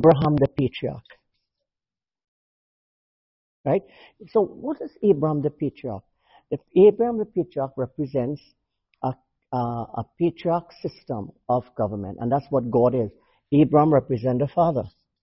Abraham the patriarch. Right? So what is Abraham the patriarch? If Abraham the patriarch represents a patriarch system of government, and that's what God is. Abraham represents the father.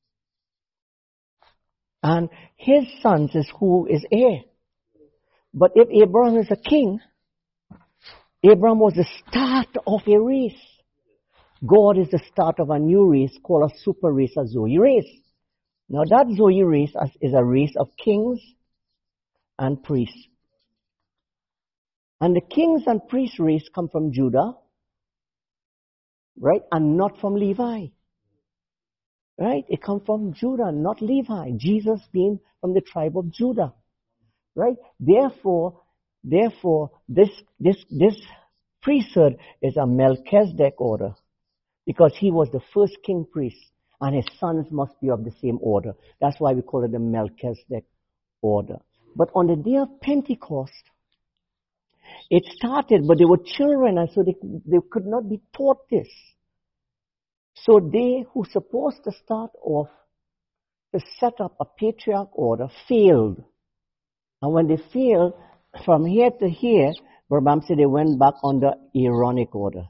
And his sons is who is heir. But if Abraham is a king, Abraham was the start of a race. God is the start of a new race called a super race, a Zoe race. Now that Zoe race is a race of kings and priests. And the kings and priests race come from Judah, right? And not from Levi. Right? It comes from Judah, not Levi. Jesus being from the tribe of Judah. Right? Therefore, this priesthood is a Melchizedek order. Because he was the first king priest. And his sons must be of the same order. That's why we call it the Melchizedek order. But on the day of Pentecost, it started, but they were children, and so they could not be taught this. So they who supposed to start off to set up a patriarch order failed. And when they failed, from here to here, Brabham said they went back under Aaronic order.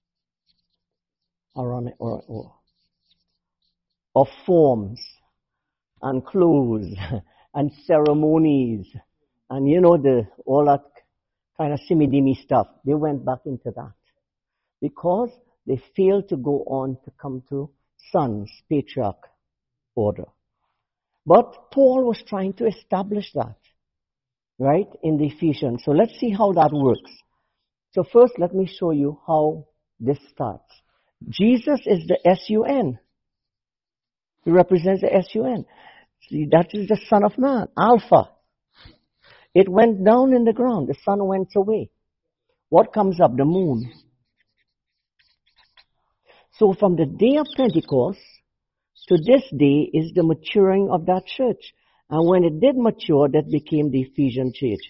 Aaronic order. Of forms and clothes and ceremonies and all that kind of simmy-dimmy stuff. They went back into that because they failed to go on to come to sons, patriarch order. But Paul was trying to establish that, right, in the Ephesians. So let's see how that works. So first, let me show you how this starts. Jesus is the S-U-N. He represents the S-U-N. See, that is the Son of Man, Alpha. It went down in the ground. The sun went away. What comes up? The moon. So from the day of Pentecost to this day is the maturing of that church. And when it did mature, that became the Ephesian church.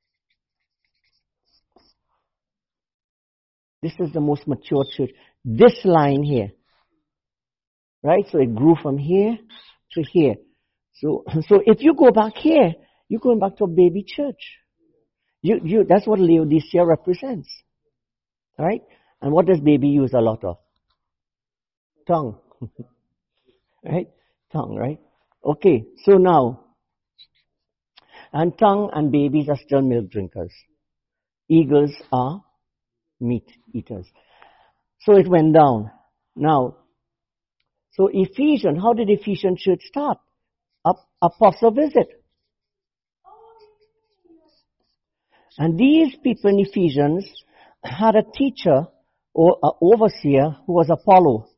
This is the most mature church. This line here. Right? So it grew from here to here. So if you go back here, you're going back to a baby church. That's what Laodicea represents. Right? And what does baby use a lot of? Tongue. Right? Tongue, right? Okay, so now, and tongue and babies are still milk drinkers. Eagles are meat eaters. So it went down. Now, so Ephesians, how did Ephesian church start? Apostle visit. And these people in Ephesians had a teacher or an overseer who was Apollo.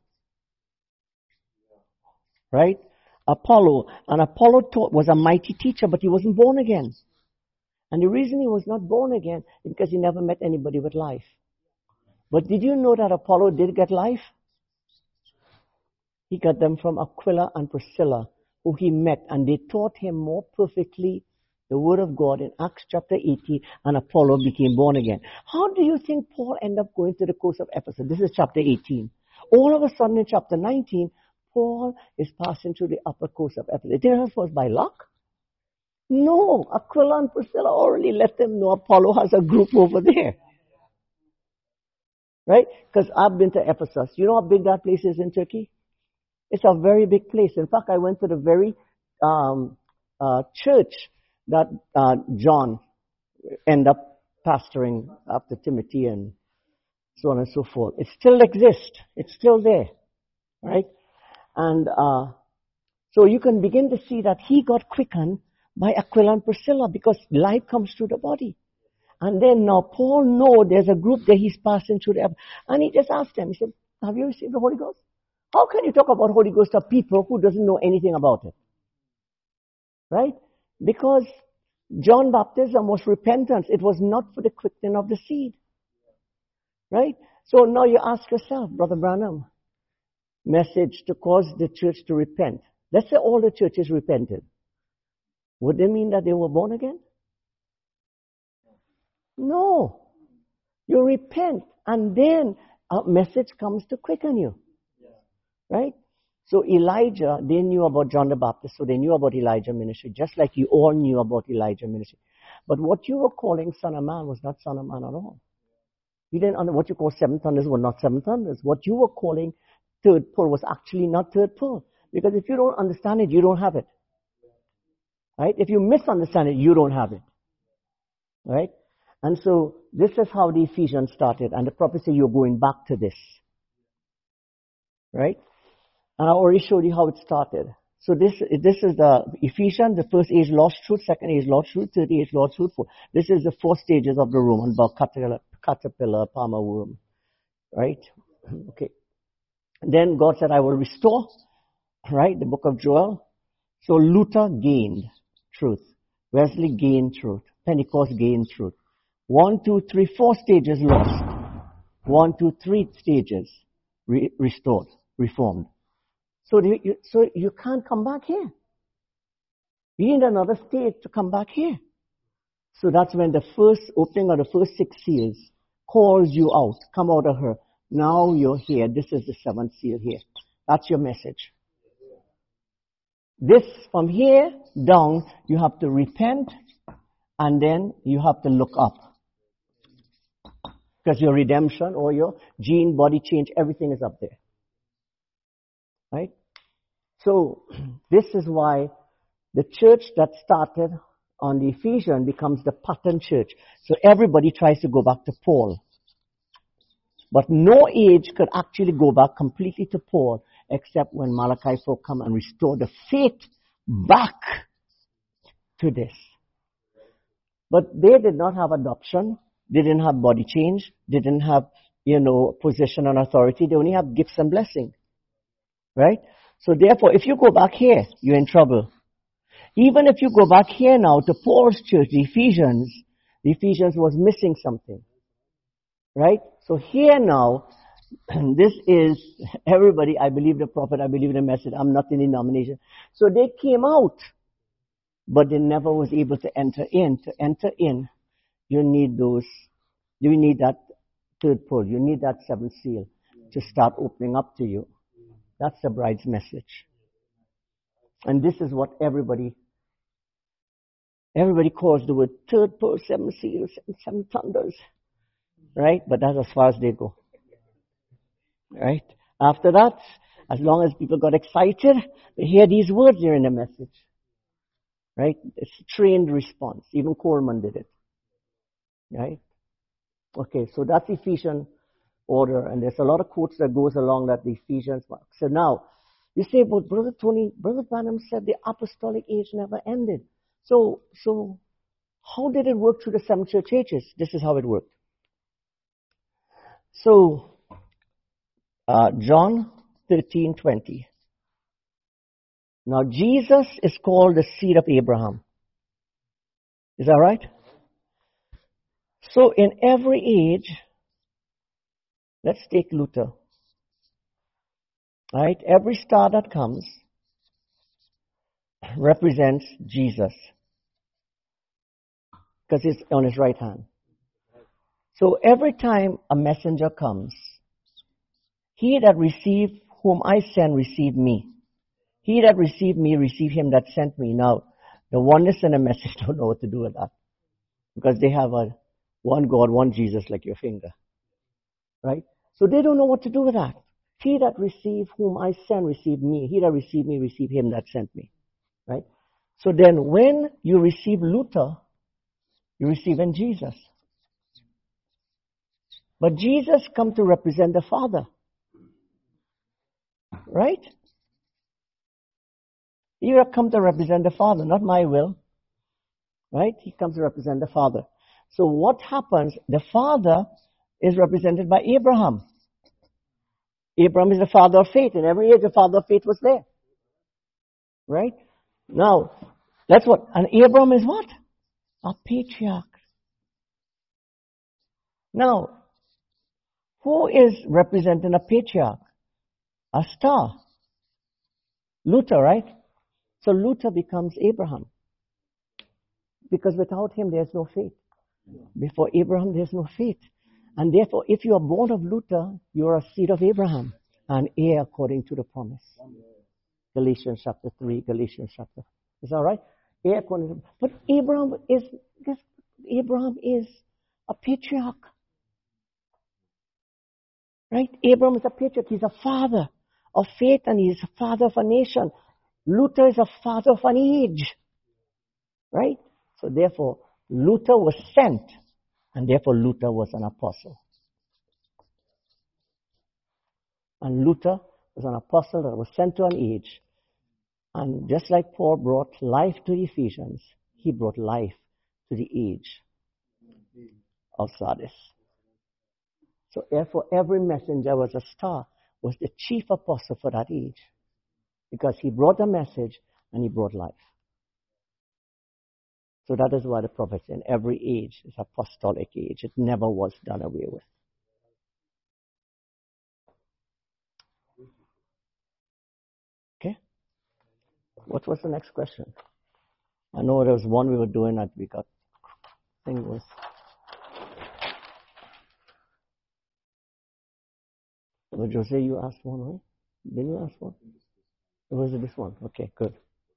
Right? Apollo. And Apollo was a mighty teacher, but he wasn't born again. And the reason he was not born again is because he never met anybody with life. But did you know that Apollo did get life? He got them from Aquila and Priscilla, who he met, and they taught him more perfectly the Word of God in Acts chapter 18, and Apollo became born again. How do you think Paul ended up going to the coast of Ephesus? This is chapter 18. All of a sudden in chapter 19, Paul is passing through the upper coast of Ephesus. It was by luck? No, Aquila and Priscilla already let them know Apollo has a group over there. Right? Because I've been to Ephesus. You know how big that place is in Turkey? It's a very big place. In fact, I went to the very church that John ended up pastoring after Timothy and so on and so forth. It still exists. It's still there. Right? And so you can begin to see that he got quickened by Aquila and Priscilla because life comes through the body. And then now Paul knows there's a group that he's passing through the, and he just asked them, he said, have you received the Holy Ghost? How can you talk about Holy Ghost to people who doesn't know anything about it? Right? Because John baptism was repentance. It was not for the quickening of the seed. Right? So now you ask yourself, Brother Branham, message to cause the church to repent. Let's say all the churches repented. Would they mean that they were born again? No. You repent and then a message comes to quicken you. Right? So Elijah, they knew about John the Baptist, so they knew about Elijah ministry, just like you all knew about Elijah ministry. But what you were calling Son of Man was not Son of Man at all. You didn't understand what you call seven thunders were not seven thunders. What you were calling third pull was actually not third pull. Because if you don't understand it, you don't have it. Right? If you misunderstand it, you don't have it. Right? And so this is how the Ephesians started. And the prophet said, you're going back to this. Right? And I already showed you how it started. So this is the Ephesians, the first age lost truth, second age lost truth, third age lost truth. This is the 4 stages of the Roman bug, caterpillar, palmer worm. Right? Okay. Then God said, I will restore. Right? The book of Joel. So Luther gained truth. Wesley gained truth. Pentecost gained truth. 1, 2, 3, 4 stages lost. 1, 2, 3 stages restored, reformed. So you can't come back here. You need another stage to come back here. So that's when the first opening of the first 6 seals calls you out. Come out of her. Now you're here. This is the 7th seal here. That's your message. This, from here down, you have to repent and then you have to look up. Because your redemption or your gene, body change, everything is up there. Right? So, this is why the church that started on the Ephesians becomes the pattern church. So everybody tries to go back to Paul. But no age could actually go back completely to Paul except when Malachi 4 come and restore the faith back to this. But they did not have adoption. They didn't have body change. They didn't have, position and authority. They only have gifts and blessing. Right? So therefore, if you go back here, you're in trouble. Even if you go back here now to Paul's church, the Ephesians was missing something. Right? So here now, this is everybody, I believe the prophet, I believe the message, I'm not in the denomination. So they came out, but they never was able to enter in. To enter in, you need that third pull, you need that 7th seal to start opening up to you. That's the bride's message. And this is what everybody calls the word third pull, 7 seals, 7 thunders. Right? But that's as far as they go. Right? After that, as long as people got excited, they hear these words here in the message. Right? It's a trained response. Even Coleman did it. Right? Okay, so that's Ephesian order, and there's a lot of quotes that goes along that the Ephesians mark. So now, you say, but Brother Branham said the apostolic age never ended. So how did it work through the 7 church ages? This is how it worked. So, John 13:20. Now, Jesus is called the seed of Abraham. Is that right? So, in every age, let's take Luther. Right? Every star that comes represents Jesus. Because it's on his right hand. So every time a messenger comes, he that received whom I send received me. He that received me received him that sent me. Now, the oneness and the message don't know what to do with that. Because they have one God, one Jesus like your finger. Right? So they don't know what to do with that. He that received whom I send received me. He that received me received him that sent me. Right? So then when you receive Luther, you receive in Jesus. But Jesus come to represent the Father. Right? He have come to represent the Father, not my will. Right? He comes to represent the Father. So what happens? The Father is represented by Abraham. Abraham is the father of faith. In every age, the father of faith was there. Right? Now, that's what. And Abraham is what? A patriarch. Now, who is representing a patriarch? A star. Luther, right? So Luther becomes Abraham. Because without him, there's no faith. Before Abraham, there's no faith. And therefore, if you are born of Luther, you are a seed of Abraham, an heir according to the promise. Galatians chapter 3, Galatians chapter. Is that right? Yeah, but Abraham is a patriarch. Right? Abraham is a patriarch. He's a father of faith and he's a father of a nation. Luther is a father of an age. Right? So therefore, Luther was sent and therefore Luther was an apostle. And Luther was an apostle that was sent to an age. And just like Paul brought life to Ephesians, he brought life to the age of Sardis. So therefore, every messenger was a star, was the chief apostle for that age. Because he brought a message and he brought life. So that is why the prophet in every age is apostolic age. It never was done away with. Okay? What was the next question? I know there was one we were doing that we got. I think it was. Well, Jose, you asked one, right? Didn't you ask one? Or was it this one? Okay, good.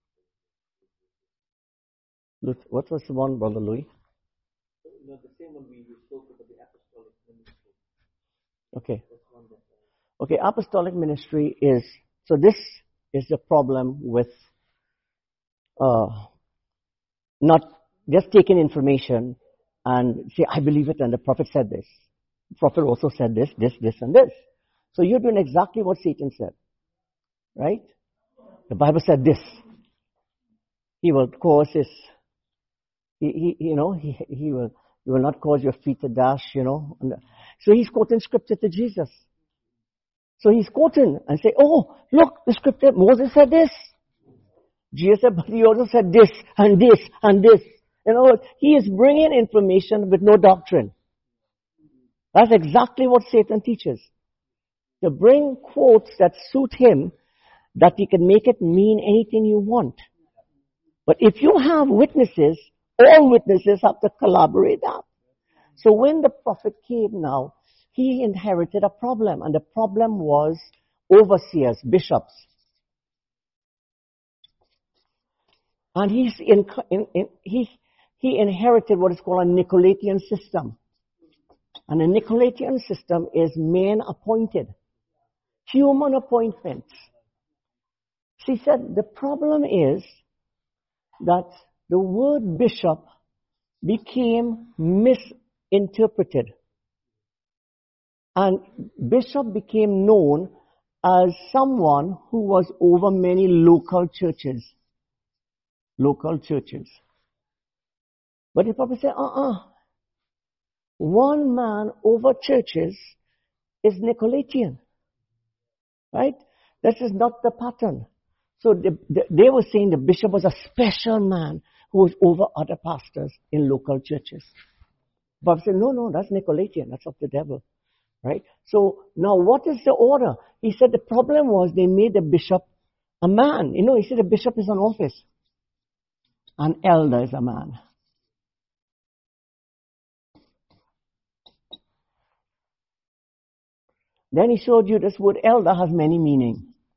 What was the one, Brother Louis? No, the same one we spoke about, the apostolic ministry. Okay. Okay, apostolic ministry is, so this is the problem with not just taking information and say, I believe it and the prophet said this. The prophet also said this, and this. So you're doing exactly what Satan said. Right? The Bible said this. He will cause his, he will not cause your feet to dash, So he's quoting scripture to Jesus. So he's quoting and say, oh, look, the scripture, Moses said this. Jesus said, but he also said this, and this, and this. He is bringing information with no doctrine. That's exactly what Satan teaches. To bring quotes that suit him, that he can make it mean anything you want. But if you have witnesses, all witnesses have to collaborate that. So when the prophet came now, he inherited a problem, and the problem was overseers, bishops. And he inherited what is called a Nicolaitan system. And the Nicolaitan system is men appointed, human appointments. She said the problem is that the word bishop became misinterpreted. And bishop became known as someone who was over many local churches. Local churches. But the prophet said, one man over churches is Nicolaitan. Right? This is not the pattern. So they were saying the bishop was a special man who was over other pastors in local churches. But I said, no, that's Nicolaitan. That's of the devil. Right? So now what is the order? He said the problem was they made the bishop a man. He said the bishop is an office. An elder is a man. Then he showed you this word elder has many meanings.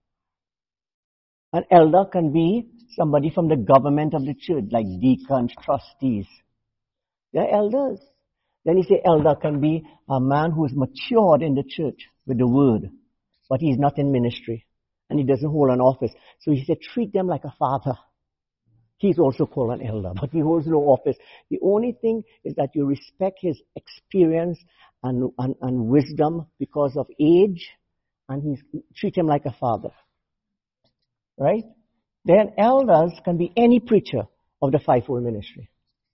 An elder can be somebody from the government of the church, like deacons, trustees. They're elders. Then he said elder can be a man who is matured in the church with the word, but he's not in ministry, and he doesn't hold an office. So he said treat them like a father. He's also called an elder, but he holds no office. The only thing is that you respect his experience and wisdom because of age, and treat him like a father. Right? Then elders can be any preacher of the fivefold ministry.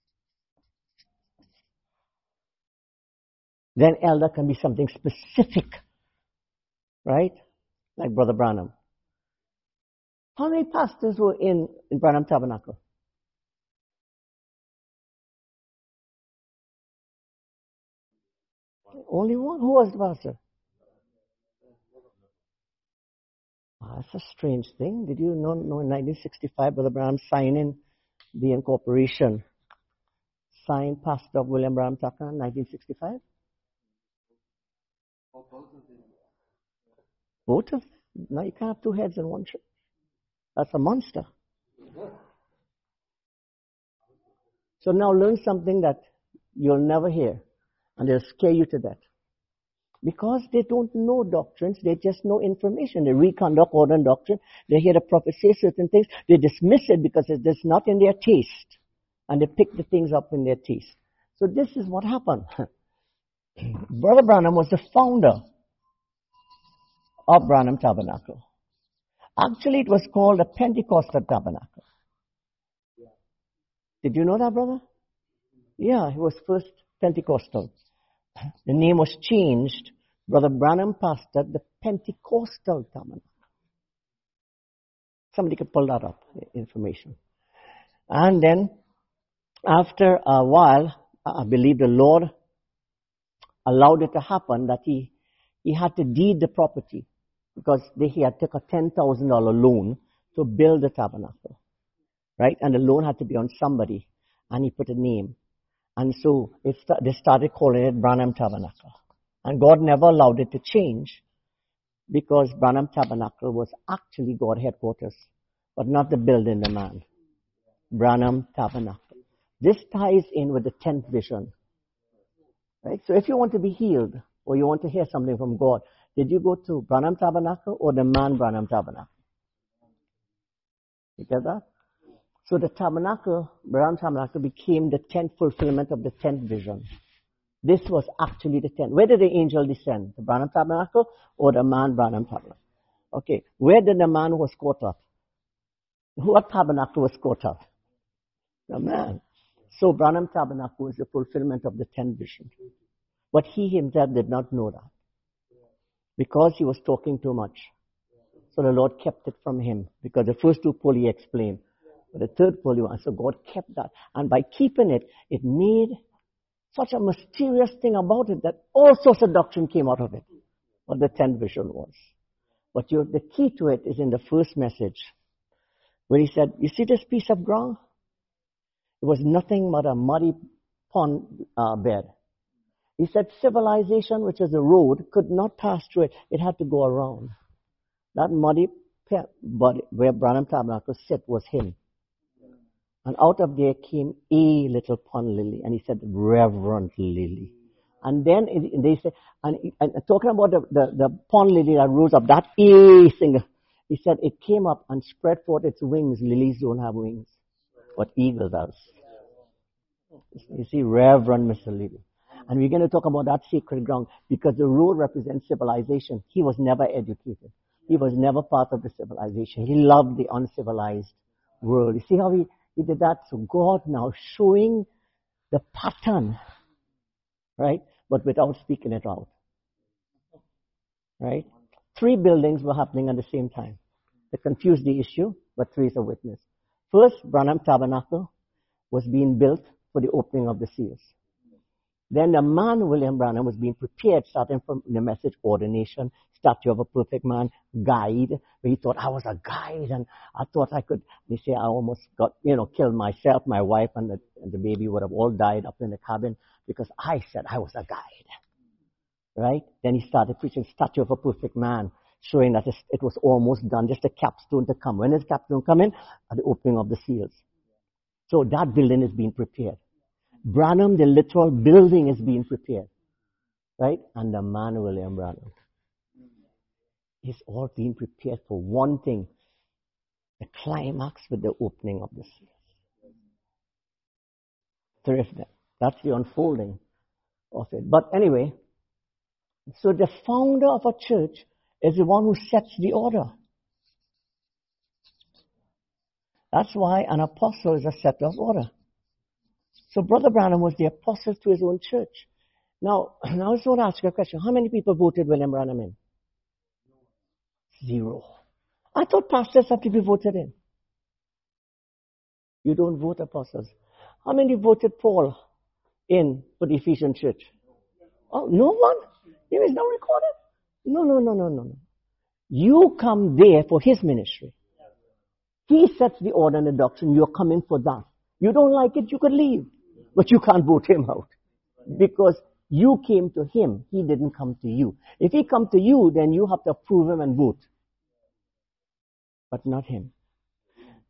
Then elder can be something specific. Right? Like Brother Branham. How many pastors were in Branham Tabernacle? Only one. Who was the pastor? That's a strange thing. Did you know in 1965 Brother Branham signing the incorporation? Signed Pastor William Branham Tucker in 1965? Both of them? Both of them? Now you can't have two heads in one church. That's a monster. So now learn something that you'll never hear, and they'll scare you to death. Because they don't know doctrines, they just know information. They read conduct, order, and doctrine. They hear the prophet say certain things. They dismiss it because it is not in their taste. And they pick the things up in their taste. So this is what happened. Brother Branham was the founder of Branham Tabernacle. Actually, it was called the Pentecostal Tabernacle. Did you know that, brother? Yeah, he was first Pentecostal. The name was changed. Brother Branham pastored the Pentecostal Tabernacle. Somebody could pull that up, the information. And then, after a while, I believe the Lord allowed it to happen that he had to deed the property because he had took a $10,000 loan to build the tabernacle, right? And the loan had to be on somebody, and he put a name. And so they started calling it Branham Tabernacle. And God never allowed it to change because Branham Tabernacle was actually God headquarters, but not the building, the man. Branham Tabernacle. This ties in with the 10th vision. Right? So if you want to be healed or you want to hear something from God, did you go to Branham Tabernacle or the man Branham Tabernacle? You get that? So the tabernacle, Branham Tabernacle, became the 10th fulfillment of the 10th vision. This was actually the 10th. Where did the angel descend? The Branham Tabernacle or the man Branham Tabernacle? Okay. Where did the man was caught up? What tabernacle was caught up? The man. So Branham Tabernacle was the fulfillment of the 10th vision. But he himself did not know that. Because he was talking too much. So the Lord kept it from him. Because the first two pole he explained. But the third pole, so God kept that. And by keeping it, it made such a mysterious thing about it that all sorts of doctrine came out of it. What the 10th vision was. But the key to it is in the first message. Where he said, you see this piece of ground? It was nothing but a muddy pond bed. He said civilization, which is a road, could not pass through it. It had to go around. That muddy body where Branham Tabernacle sit was him. And out of there came a little pond lily. And he said, Reverend Lily. And then they said, and talking about the pond lily that rose up, that a single, he said it came up and spread forth its wings. Lilies don't have wings. What eagle does. You see, Reverend Mr. Lily. And we're going to talk about that sacred ground because the road represents civilization. He was never educated. He was never part of the civilization. He loved the uncivilized world. You see how he did that? So God now showing the pattern, right? But without speaking it out. Right? 3 buildings were happening at the same time. They confused the issue, but 3 is a witness. First, Branham Tabernacle was being built for the opening of the seals. Then the man, William Branham, was being prepared, starting from the message ordination, statue of a perfect man, guide, where he thought I was a guide, and I thought I could, they say I almost got, killed myself, my wife, and the baby would have all died up in the cabin because I said I was a guide. Right? Then he started preaching statue of a perfect man, showing that it was almost done, just a capstone to come. When is the capstone coming? At the opening of the seals. So that building is being prepared. Branham, the literal building, is being prepared. Right? And the man, William Branham, is all being prepared for one thing. The climax with the opening of the seals. Terrific. That's the unfolding of it. But anyway, so the founder of a church is the one who sets the order. That's why an apostle is a setter of order. So Brother Branham was the apostle to his own church. Now, I just want to ask you a question. How many people voted William Branham in? 0. I thought pastors have to be voted in. You don't vote apostles. How many voted Paul in for the Ephesian church? Oh, no one? It is not recorded? No. You come there for his ministry. He sets the order and the doctrine. You're coming for that. You don't like it, you could leave. But you can't vote him out. Because you came to him. He didn't come to you. If he come to you, then you have to approve him and vote. But not him.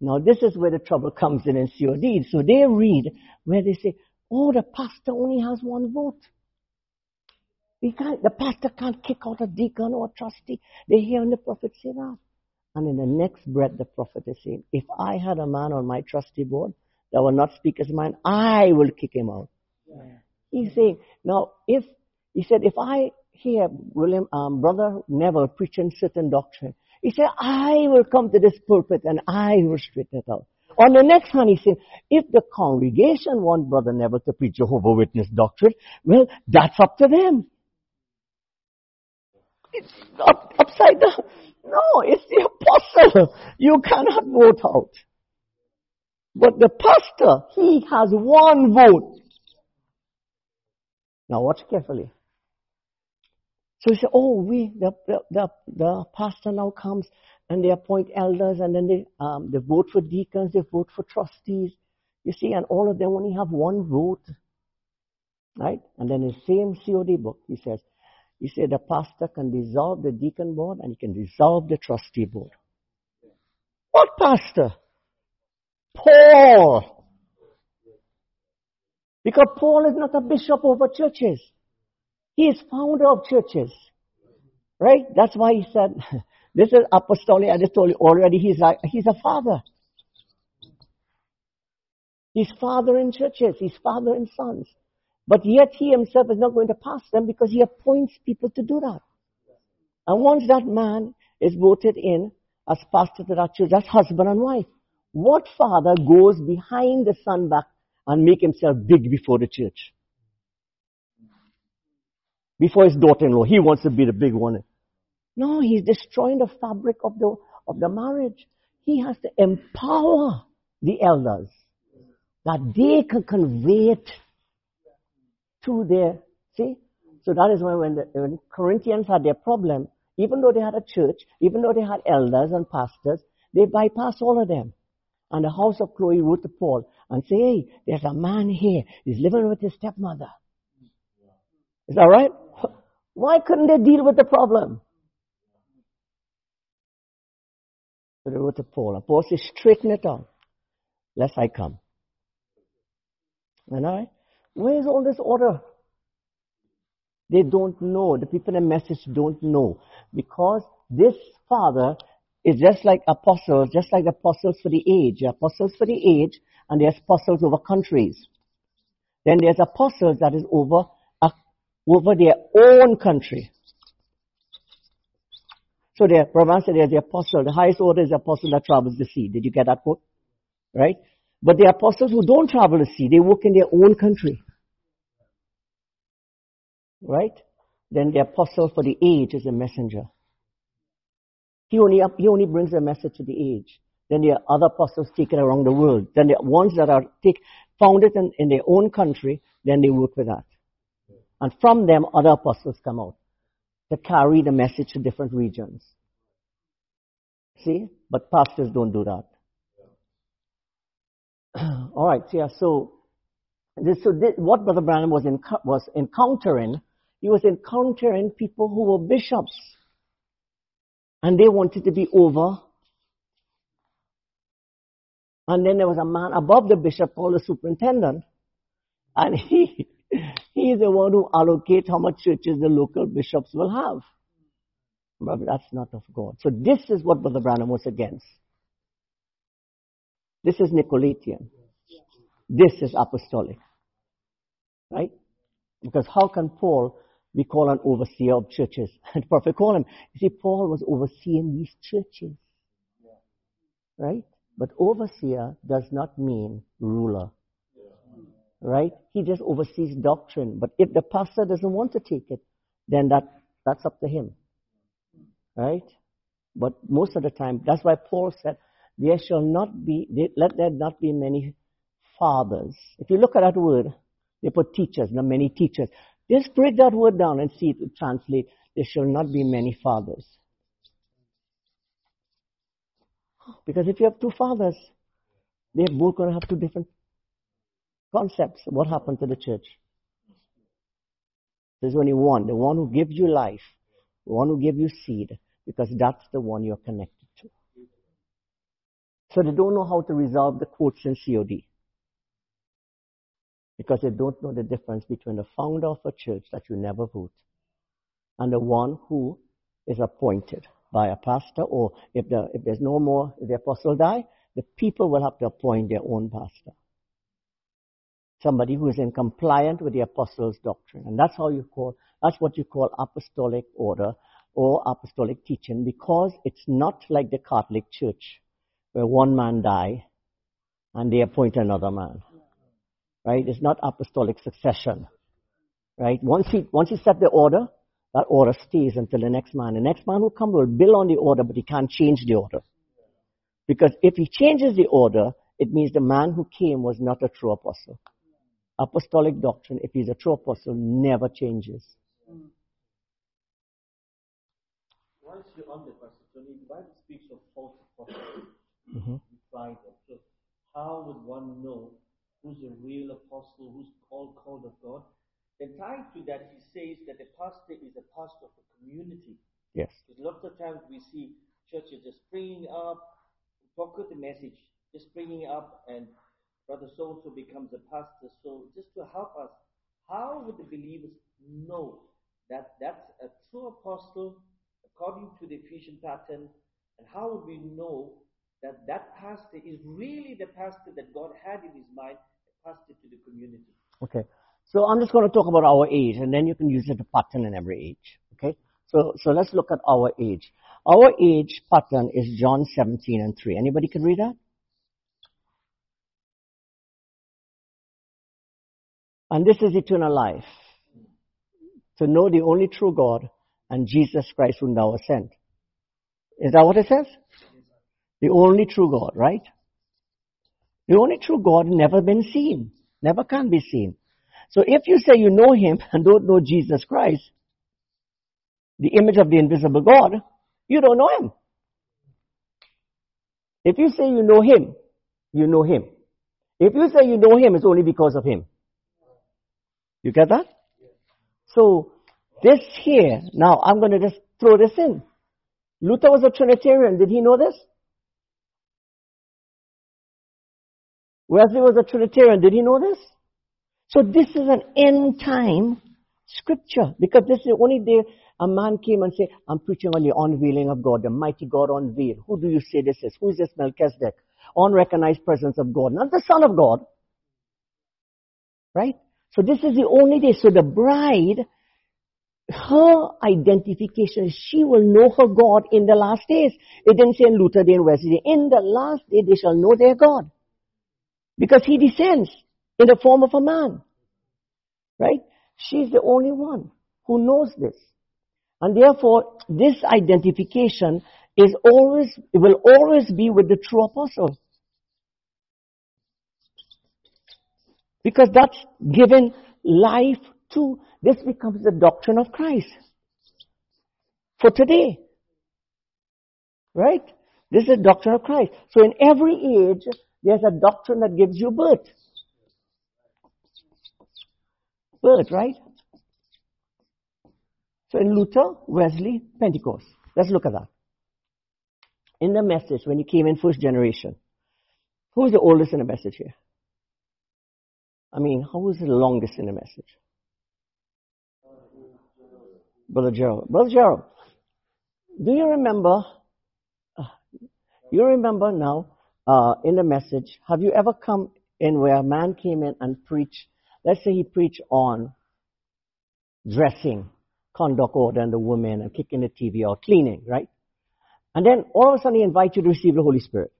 Now this is where the trouble comes in COD. So they read where they say, oh, the pastor only has one vote. The pastor can't kick out a deacon or a trustee. They hear the prophet say that. And in the next breath, the prophet is saying, if I had a man on my trustee board that will not speak his mind, I will kick him out. Yeah. He's saying, now, if I hear Brother Neville preaching certain doctrine, he said, I will come to this pulpit and I will straighten it out. On the next hand, he said, if the congregation want Brother Neville to preach Jehovah's Witness doctrine, well, that's up to them. It's upside down. No, it's the apostle. You cannot vote out. But the pastor, he has one vote. Now watch carefully. So he said, oh, the pastor now comes and they appoint elders and then they vote for deacons, they vote for trustees. You see, and all of them only have one vote. Right? And then in the same COD book, he said the pastor can dissolve the deacon board and he can dissolve the trustee board. What pastor? Paul. Because Paul is not a bishop over churches. He is founder of churches. Right? That's why he said, this is apostolic. I just told you already, he's a father. He's father in churches. He's father in sons. But yet he himself is not going to pass them because he appoints people to do that. And once that man is voted in as pastor to that church, that's husband and wife. What father goes behind the son back and make himself big before the church? Before his daughter-in-law, he wants to be the big one. No, he's destroying the fabric of the marriage. He has to empower the elders that they can convey it to their, see? So that is when Corinthians had their problem, even though they had a church, even though they had elders and pastors, they bypassed all of them. And the house of Chloe wrote to Paul and say, hey, there's a man here. He's living with his stepmother. Is that right? Why couldn't they deal with the problem? So they wrote to Paul. And Paul says, straighten it out, lest I come. And all right? Where is all this order? They don't know. The people in the message don't know. Because this father is just like apostles, just like the apostles for the age. Apostles for the age, and there's apostles over countries. Then there's apostles that is over their own country. So Brother said there's the apostle. The highest order is the apostle that travels the sea. Did you get that quote? Right? But the apostles who don't travel the sea, they work in their own country. Right? Then the apostle for the age is a messenger. He only brings a message to the age. Then the other apostles take it around the world. Then the ones that are founded in their own country, then they work with that. And from them, other apostles come out to carry the message to different regions. See? But pastors don't do that. All right, yeah, so what Brother Branham was encountering, he was encountering people who were bishops. And they wanted to be over. And then there was a man above the bishop called the superintendent. And he is the one who allocates how much churches the local bishops will have. But that's not of God. So this is what Brother Branham was against. This is Nicolaitan. This is apostolic. Right? Because how can Paul be called an overseer of churches? And the prophet called him. You see, Paul was overseeing these churches. Right? But overseer does not mean ruler. Right? He just oversees doctrine. But if the pastor doesn't want to take it, then that's up to him. Right? But most of the time, that's why Paul said, let there not be many fathers. If you look at that word, they put teachers, not many teachers. Just break that word down and see it will translate. There shall not be many fathers. Because if you have two fathers, they're both going to have two different concepts. What happened to the church? There's only one, the one who gives you life, the one who gives you seed, because that's the one you're connected to. So they don't know how to resolve the quotes in COD. Because they don't know the difference between the founder of a church that you never vote and the one who is appointed by a pastor, or if there's no more, if the apostle die, the people will have to appoint their own pastor. Somebody who is in compliance with the apostles' doctrine. And that's what you call apostolic order or apostolic teaching, because it's not like the Catholic Church where one man die and they appoint another man. Right? It's not apostolic succession. Right? Once he set the order, that order stays until the next man. The next man who comes will build on the order, but he can't change the order. Because if he changes the order, it means the man who came was not a true apostle. Apostolic doctrine, if he's a true apostle, never changes. Once you're on the Pastor Tony, the Bible speaks of false apostles. Mm-hmm. So how would one know who's a real apostle, who's called of God? Then tied to that, he says that a pastor is a pastor of a community. Yes. Because lots of times we see churches just springing up, talk with the message, just springing up, and brother so-and-so becomes a pastor. So just to help us, how would the believers know that that's a true apostle according to the Ephesian pattern? And how would we know that that pastor is really the pastor that God had in his mind, a pastor to the community? Okay. So I'm just going to talk about our age, and then you can use it to pattern in every age. Okay? So let's look at our age. Our age pattern is John 17:3. Anybody can read that? And this is eternal life, to know the only true God and Jesus Christ whom thou hast sent. Is that what it says? The only true God, right? The only true God never been seen, never can be seen. So if you say you know him and don't know Jesus Christ, the image of the invisible God, you don't know him. If you say you know him, you know him. If you say you know him, it's only because of him. You get that? So this here, now I'm going to just throw this in. Luther was a Trinitarian. Did he know this? Wesley was a Trinitarian. Did he know this? So this is an end time scripture, because this is the only day a man came and said, I'm preaching on the unveiling of God, the mighty God unveiled. Who do you say this is? Who is this Melchizedek? Unrecognized presence of God, not the Son of God. Right? So this is the only day. So the bride, her identification, she will know her God in the last days. It didn't say in Luther Day and Wesley Day. In the last day they shall know their God. Because he descends in the form of a man. Right? She's the only one who knows this. And therefore, this identification will always be with the true apostle. Because that's given life to, this becomes the doctrine of Christ. For today. Right? This is the doctrine of Christ. So in every age, there's a doctrine that gives you birth. Birth, right? So in Luther, Wesley, Pentecost. Let's look at that. In the message, when you came in first generation, who's the oldest in the message here? I mean, who was the longest in the message? Brother Gerald. Brother Gerald, do you remember, now, in the message, have you ever come in where a man came in and preached, let's say he preached on dressing, conduct order and the women and kicking the TV or cleaning, right? And then all of a sudden he invites you to receive the Holy Spirit.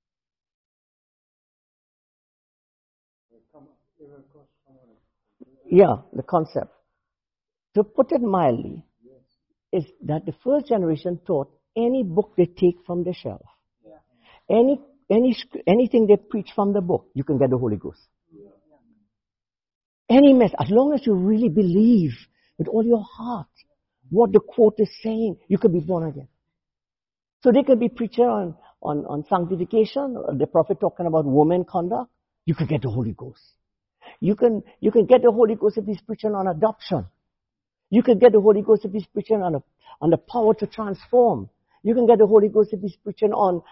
Yeah, the concept. To put it mildly, is that the first generation taught any book they take from the shelf, anything they preach from the book, you can get the Holy Ghost. Any mess, as long as you really believe with all your heart what the quote is saying, you can be born again. So they could be preacher on sanctification, or the prophet talking about woman conduct, you could get the Holy Ghost. You can get the Holy Ghost if he's preaching on adoption. You can get the Holy Ghost if he's preaching on the power to transform. You can get the Holy Ghost if he's preaching on,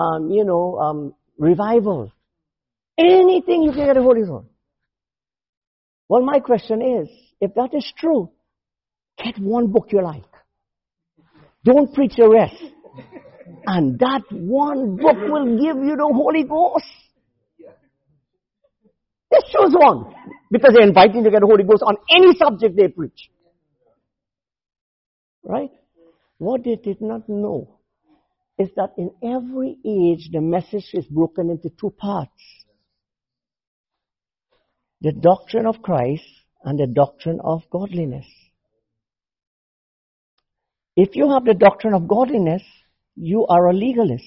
revival. Anything you can get the Holy Ghost. Well, my question is, if that is true, get one book you like. Don't preach the rest. And that one book will give you the Holy Ghost. Just choose one. Because they're inviting you to get the Holy Ghost on any subject they preach. Right? What they did not know is that in every age, the message is broken into two parts. The doctrine of Christ and the doctrine of godliness. If you have the doctrine of godliness, you are a legalist.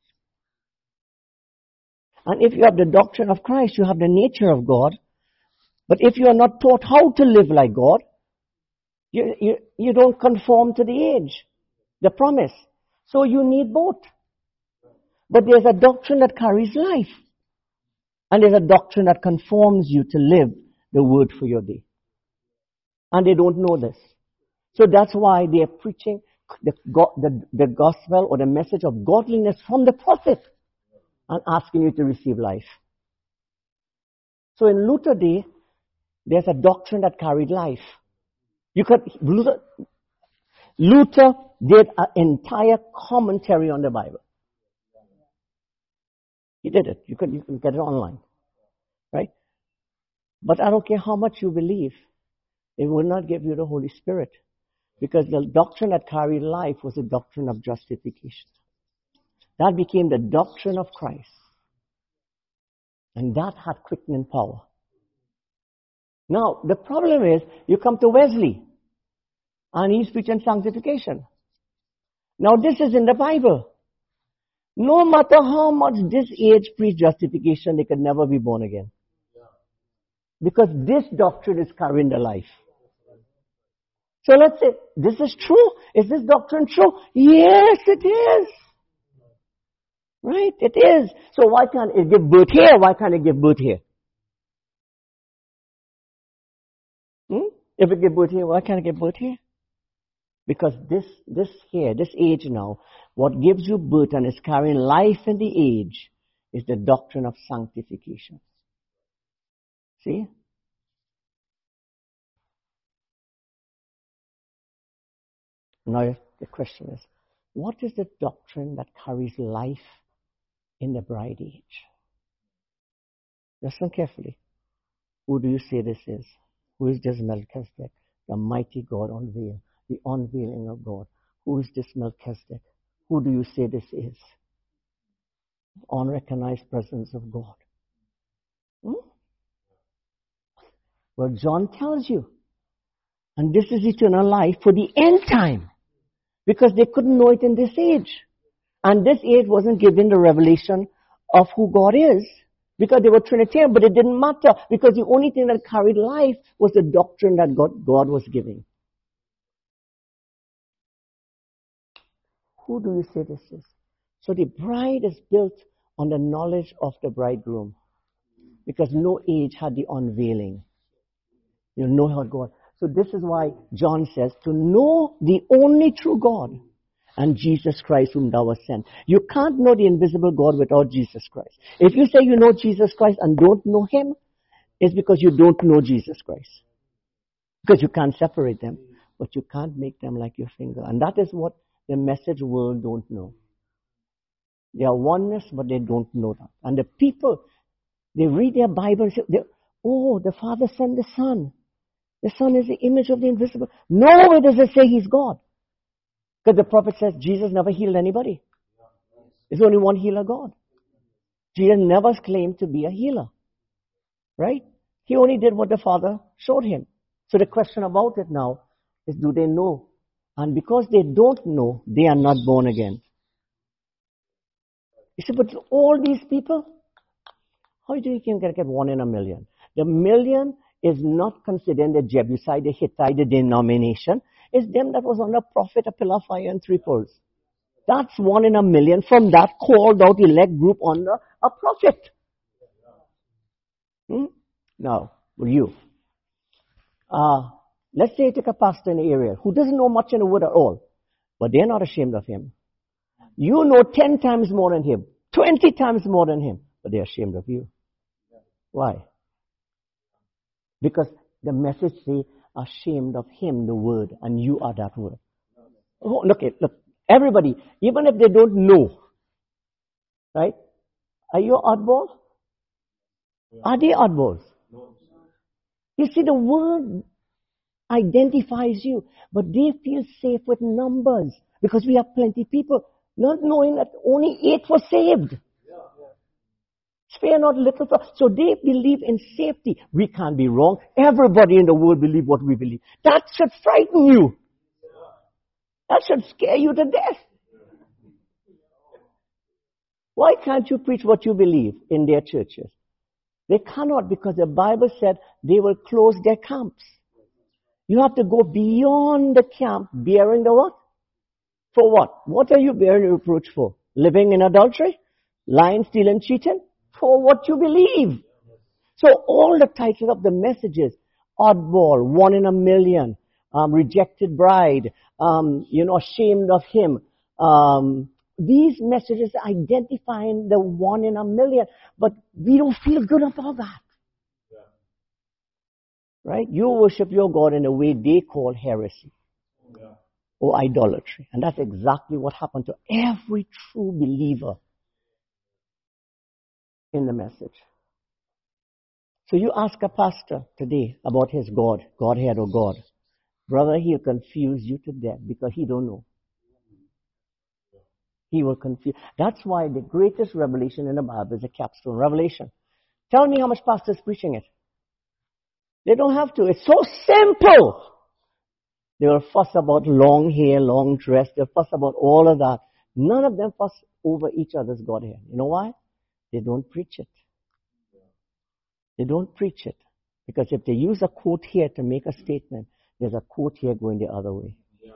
And if you have the doctrine of Christ, you have the nature of God. But if you are not taught how to live like God, you don't conform to the age, the promise. So you need both. But there's a doctrine that carries life. And there's a doctrine that conforms you to live the word for your day. And they don't know this. So that's why they are preaching the gospel or the message of godliness from the prophet and asking you to receive life. So in Luther day, there's a doctrine that carried life. Luther did an entire commentary on the Bible. He did it. You can get it online. Right? But I don't care how much you believe, it will not give you the Holy Spirit. Because the doctrine that carried life was the doctrine of justification. That became the doctrine of Christ. And that had quickening power. Now, the problem is, you come to Wesley, and he's preaching sanctification. Now, this is in the Bible. No matter how much this age preach justification, they could never be born again. Because this doctrine is carrying the life. So let's say, this is true. Is this doctrine true? Yes, it is. Right? It is. So why can't it give birth here? Why can't it give birth here? If it give birth here, why can't it give birth here? Because this age now, what gives you birth and is carrying life in the age is the doctrine of sanctification. See? Now the question is, what is the doctrine that carries life in the bride age? Listen carefully. Who do you say this is? Who is this Melchizedek? The mighty God unveiled. The unveiling of God. Who is this Melchizedek? Who do you say this is? Unrecognized presence of God. Well, John tells you. And this is eternal life for the end time. Because they couldn't know it in this age. And this age wasn't given the revelation of who God is. Because they were Trinitarian, but it didn't matter. Because the only thing that carried life was the doctrine that God was giving. Who do you say this is? So the bride is built on the knowledge of the bridegroom. Because no age had the unveiling. You know how God. So this is why John says, to know the only true God and Jesus Christ whom thou hast sent. You can't know the invisible God without Jesus Christ. If you say you know Jesus Christ and don't know Him, it's because you don't know Jesus Christ. Because you can't separate them, but you can't make them like your finger. And that is what the message world don't know. They are oneness, but they don't know that. And the people, they read their Bible and say, the Father sent the Son. The Son is the image of the invisible. Nowhere does it say He's God. Because the prophet says Jesus never healed anybody. There's only one healer, God. Jesus never claimed to be a healer. Right? He only did what the Father showed Him. So the question about it now is, do they know? And because they don't know, they are not born again. You see, but all these people, how do you think you can get 1 in a million? The million is not considering the Jebusite, the Hittite, the denomination. It's them that was on a prophet, a pillar of fire, and 3 pearls. That's 1 in a million from that called out elect group under a prophet. Now, you. Let's say you take a pastor in the area who doesn't know much in the word at all, but they're not ashamed of him. You know 10 times more than him, 20 times more than him, but they're ashamed of you. Why? Because the message say, ashamed of him, the word, and you are that word. Oh, look, everybody, even if they don't know, right? Are you oddball? Are they oddballs? You see, the word identifies you, but they feel safe with numbers because we have plenty of people, not knowing that only 8 were saved. Spare not little. So they believe in safety. We can't be wrong. Everybody in the world believe what we believe. That should frighten you. That should scare you to death. Why can't you preach what you believe in their churches? They cannot, because the Bible said they will close their camps. You have to go beyond the camp bearing the what? For what? What are you bearing reproach for? Living in adultery? Lying, stealing, cheating? For what you believe. So all the titles of the messages, oddball, 1 in a million, rejected bride, ashamed of him, these messages identifying the 1 in a million, but we don't feel good about that. Right? You worship your God in a way they call heresy or idolatry. And that's exactly what happened to every true believer in the message. So you ask a pastor today about his God, Godhead or God. Brother, he'll confuse you to death because he don't know. He will confuse. That's why the greatest revelation in the Bible is a capstone revelation. Tell me how much pastors preaching it. They don't have to. It's so simple. They will fuss about long hair, long dress. They'll fuss about all of that. None of them fuss over each other's Godhead. You know why? They don't preach it. They don't preach it. Because if they use a quote here to make a statement, there's a quote here going the other way.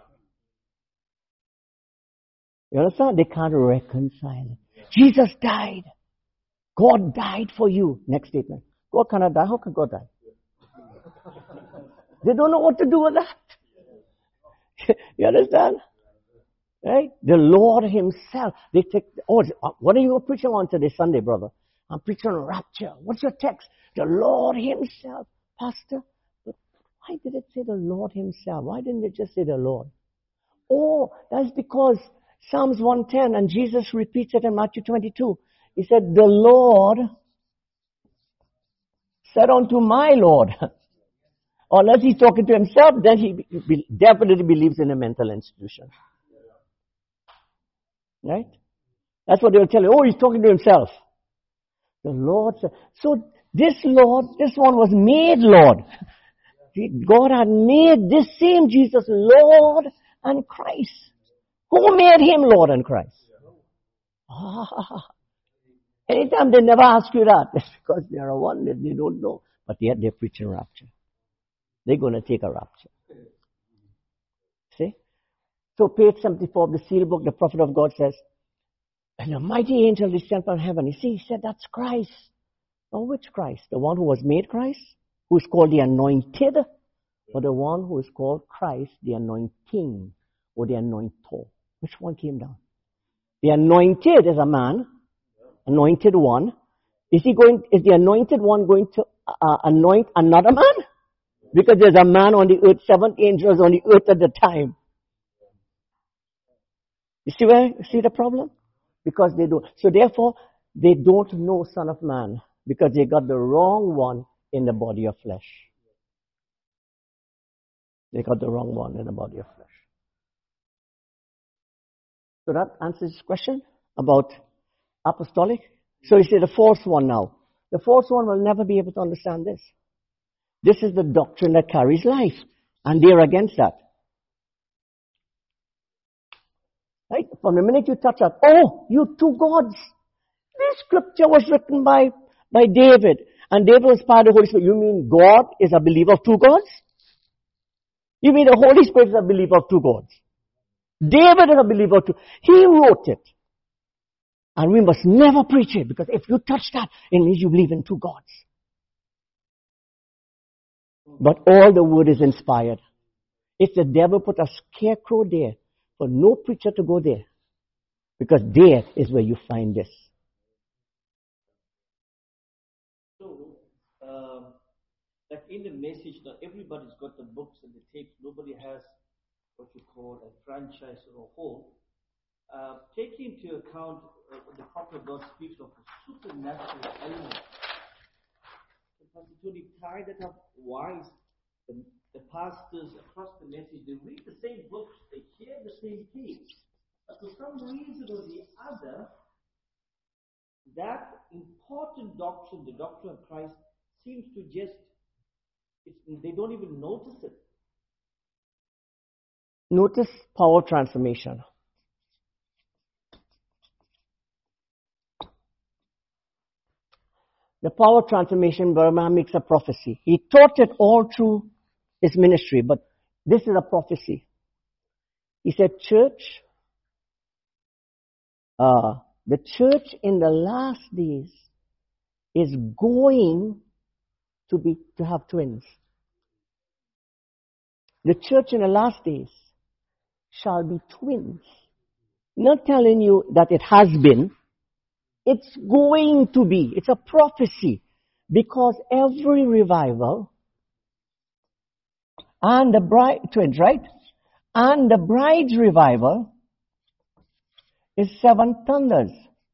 You understand? They can't reconcile it. Jesus died. God died for you. Next statement. God cannot die. How can God die? They don't know what to do with that. You understand? Right? The Lord himself. They take, what are you preaching on today, Sunday, brother? I'm preaching on rapture. What's your text? The Lord himself. Pastor, but why did it say the Lord himself? Why didn't it just say the Lord? Oh, that's because Psalms 110, and Jesus repeats it in Matthew 22. He said, the Lord said unto my Lord. Unless he's talking to himself, then he definitely believes in a mental institution. Right? That's what they will tell you. Oh, he's talking to himself. The Lord said. So this Lord, this one was made Lord. God had made this same Jesus Lord and Christ. Who made him Lord and Christ? Anytime they never ask you that, it's because they are one that they don't know. But yet they're preaching rapture. They're going to take a rapture. See? So page 74 of the seal book, the prophet of God says, and a mighty angel descended from heaven. You see, he said, that's Christ. Now which Christ? The one who was made Christ? Who is called the anointed? Or the one who is called Christ, the anointing? Or the anointor? Which one came down? The anointed is a man. Anointed one. Is the anointed one going to anoint another man? Because there's a man on the earth, 7 angels on the earth at the time. You see the problem? Because they don't. So therefore, they don't know Son of Man. Because they got the wrong one in the body of flesh. They got the wrong one in the body of flesh. So that answers this question about apostolic. So you see the false one now. The false one will never be able to understand this. This is the doctrine that carries life. And they're against that. Right? From the minute you touch that, oh, you 2 gods. This scripture was written by David. And David was part of the Holy Spirit. You mean God is a believer of 2 gods? You mean the Holy Spirit is a believer of 2 gods? David is a believer of 2. He wrote it. And we must never preach it. Because if you touch that, it means you believe in 2 gods. But all the word is inspired. If the devil put a scarecrow there, for no preacher to go there, Because there is where you find this. So, like in the message, now everybody's got the books and the tapes. Nobody has what you call a franchise or a whole. Taking into account the prophet God speaks of a supernatural element. Pastor Tony, tie that up wise. The pastors across the message, they read the same books, they hear the same things. But for some reason or the other, that important doctrine, the doctrine of Christ, seems to just, they don't even notice it. Notice power transformation. The power transformation, Brahma makes a prophecy. He taught it all through his ministry, but this is a prophecy. He said, church, the church in the last days is going to have twins. The church in the last days shall be twins. Not telling you that it has been. It's going to be. It's a prophecy. Because every revival and the bride, twins, right? And the bride's revival is 7 thunders.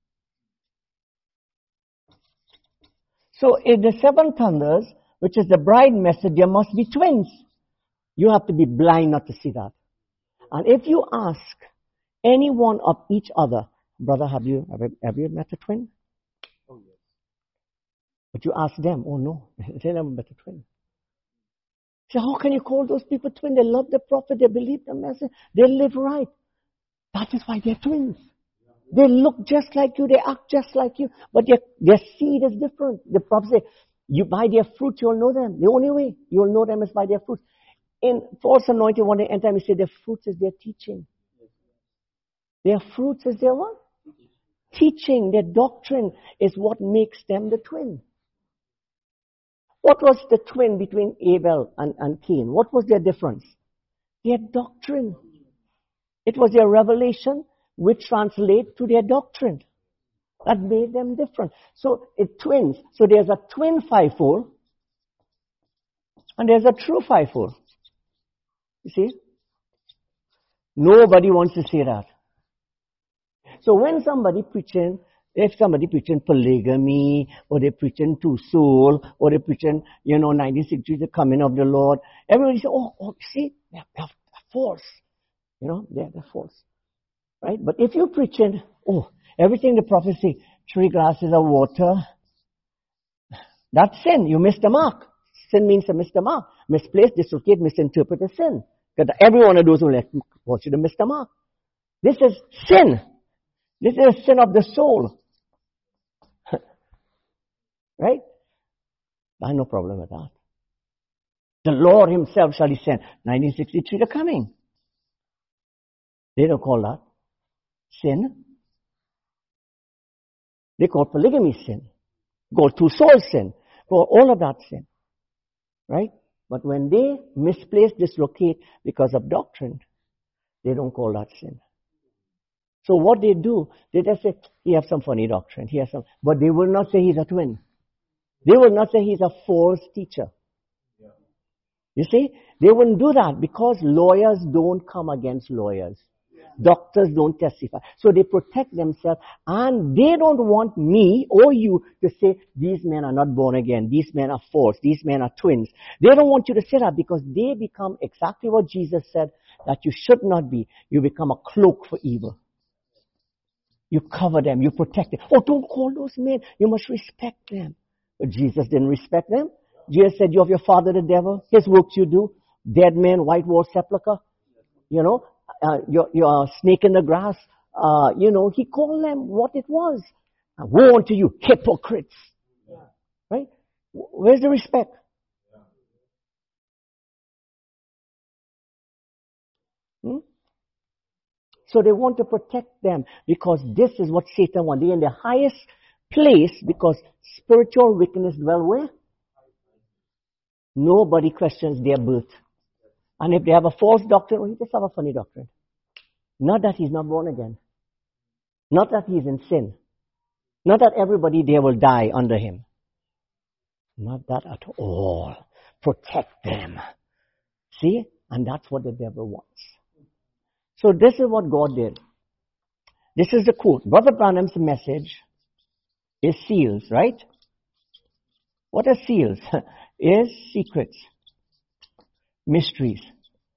So in the 7 thunders, which is the bride message, there must be twins. You have to be blind not to see that. And if you ask any one of each other, brother, have you met a twin? Oh, yes. But you ask them, oh no, they never met a twin. So how can you call those people twin? They love the prophet, they believe the message, they live right. That is why they're twins. They look just like you, they act just like you, but their seed is different. The prophet says, you by their fruit you'll know them. The only way you'll know them is by their fruit. In false anointing, one end time he said their fruits is their teaching. Their fruits is their what? Teaching. Their doctrine is what makes them the twin. What was the twin between Abel and Cain? What was their difference? Their doctrine. It was their revelation which translates to their doctrine. That made them different. So it's twins. So there's a twin fivefold and there's a true fivefold. You see? Nobody wants to say that. So when if somebody preaching polygamy, or they're preaching two soul, or they're preaching, 1963, the coming of the Lord, everybody says, oh, see, they're false. They're false. Right? But if you're preaching, everything the prophet say, 3 glasses of water, that's sin. You missed the mark. Sin means to miss the mark. Misplace, dislocate, misinterpret is sin. Because every one of those will want you to miss the mark. This is sin. This is a sin of the soul. Right? I have no problem with that. The Lord himself shall descend. 1963, the coming. They don't call that sin. They call polygamy sin. Call two souls sin. Call all of that sin. Right? But when they misplace, dislocate because of doctrine, they don't call that sin. So what they do, they just say, he has some funny doctrine. But they will not say he's a twin. They will not say he's a false teacher. Yeah. You see? They wouldn't do that because lawyers don't come against lawyers. Yeah. Doctors don't testify. So they protect themselves and they don't want me or you to say, these men are not born again. These men are false. These men are twins. They don't want you to say that because they become exactly what Jesus said that you should not be. You become a cloak for evil. You cover them. You protect them. Oh, don't call those men. You must respect them. But Jesus didn't respect them. Jesus said, you have your father the devil. His works you do. Dead men, white wall sepulcher. You're a snake in the grass. He called them what it was. Woe unto you, hypocrites. Yeah. Right? Where's the respect? Yeah. So they want to protect them because this is what Satan wants. They're in the highest place because spiritual wickedness dwell where? Nobody questions their birth. And if they have a false doctrine, he just have a funny doctrine. Not that he's not born again. Not that he's in sin. Not that everybody there will die under him. Not that at all. Protect them. See? And that's what the devil wants. So this is what God did. This is the quote. Brother Branham's message is seals, right? What are seals? Is secrets, mysteries.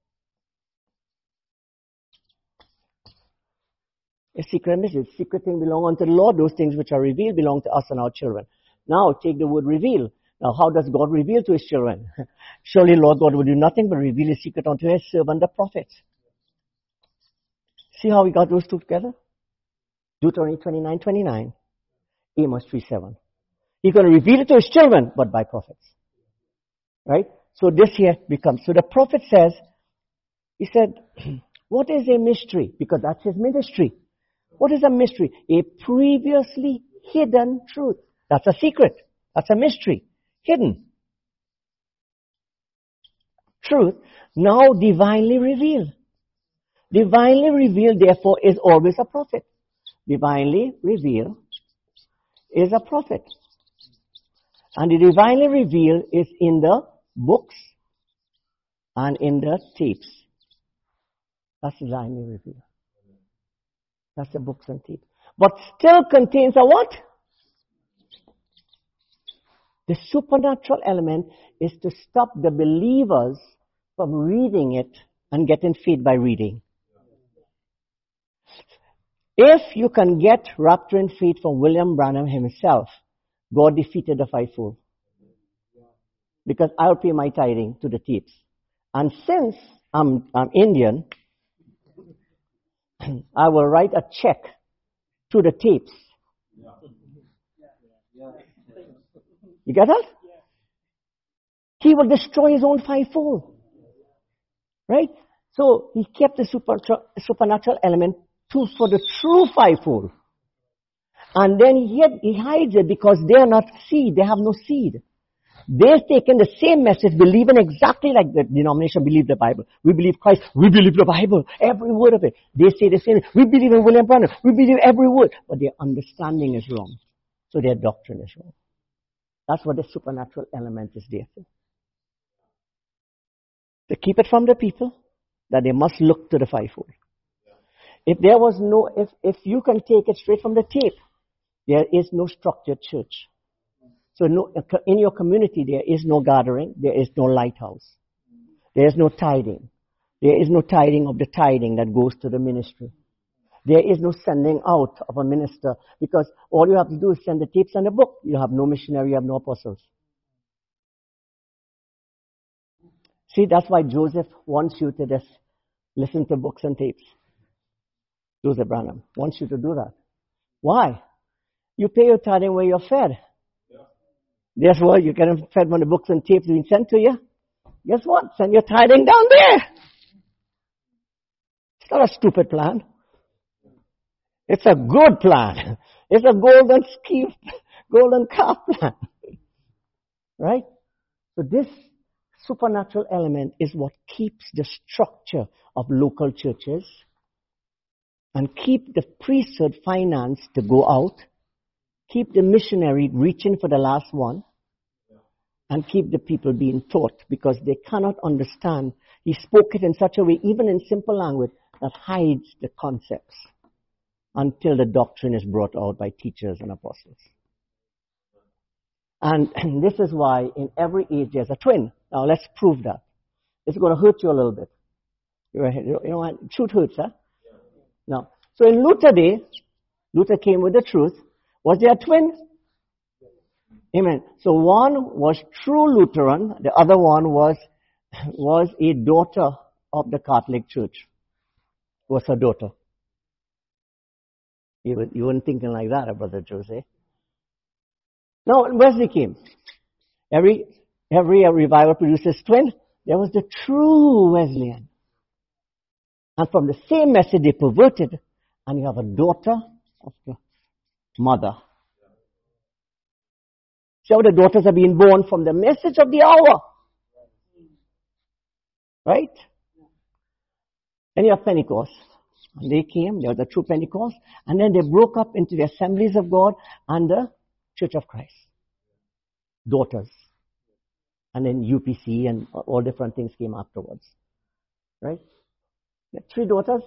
A secret mystery. Secret things belong unto the Lord. Those things which are revealed belong to us and our children. Now take the word reveal. Now how does God reveal to his children? Surely Lord God will do nothing but reveal his secret unto his servant the prophets. See how we got those two together? Deuteronomy 29:29, Amos 3:7. He's going to reveal it to his children, but by prophets. Right? So this here becomes, so the prophet says, he said, what is a mystery? Because that's his ministry. What is a mystery? A previously hidden truth. That's a secret. That's a mystery. Hidden. Truth, now divinely revealed. Divinely revealed, therefore, is always a prophet. Divinely revealed is a prophet. And the divinely revealed is in the books and in the tapes. That's divinely revealed. That's the books and tapes. But still contains a what? The supernatural element is to stop the believers from reading it and getting faith by reading. If you can get rapturing faith from William Branham himself, God defeated the fivefold. Because I'll pay my tithing to the tapes. And since I'm Indian, I will write a check to the tapes. You get that? He will destroy his own fivefold. Right? So he kept the supernatural element for the true fivefold. And then he hides it because they are not seed. They have no seed. They've taken the same message, believing exactly like the denomination believed the Bible. We believe Christ. We believe the Bible. Every word of it. They say the same. We believe in William Branham. We believe every word. But their understanding is wrong. So their doctrine is wrong. That's what the supernatural element is there for. To keep it from the people, that they must look to the fivefold. If there was no, if you can take it straight from the tape, there is no structured church. So in your community, there is no gathering. There is no lighthouse. There is no tithing. There is no tithing of the tithing that goes to the ministry. There is no sending out of a minister because all you have to do is send the tapes and the book. You have no missionary, you have no apostles. See, that's why Joseph wants you to just listen to books and tapes. Joseph Branham wants you to do that. Why? You pay your tithing where you're fed. Guess what? You get fed when the books and tapes being sent to you. Guess what? Send your tithing down there. It's not a stupid plan. It's a good plan. It's a golden calf plan. Right? So this supernatural element is what keeps the structure of local churches and keep the priesthood finance to go out, keep the missionary reaching for the last one, and keep the people being taught because they cannot understand. He spoke it in such a way, even in simple language, that hides the concepts until the doctrine is brought out by teachers and apostles. And this is why in every age there's a twin. Now let's prove that. It's going to hurt you a little bit. You know what? Truth hurts, huh? Now, so in Luther day, Luther came with the truth. Was there a twin? Amen. So one was true Lutheran, the other one was a daughter of the Catholic Church. Was her daughter. You weren't thinking like that, Brother Jose. Now, Wesley came. Every revival produces twin. There was the true Wesleyan. And from the same message they perverted, and you have a daughter of the mother. See how the daughters are being born from the message of the hour. Right? And you have Pentecost. And they came, there was a true Pentecost, and then they broke up into the Assemblies of God and the Church of Christ. Daughters. And then UPC and all different things came afterwards. Right? The 3 daughters.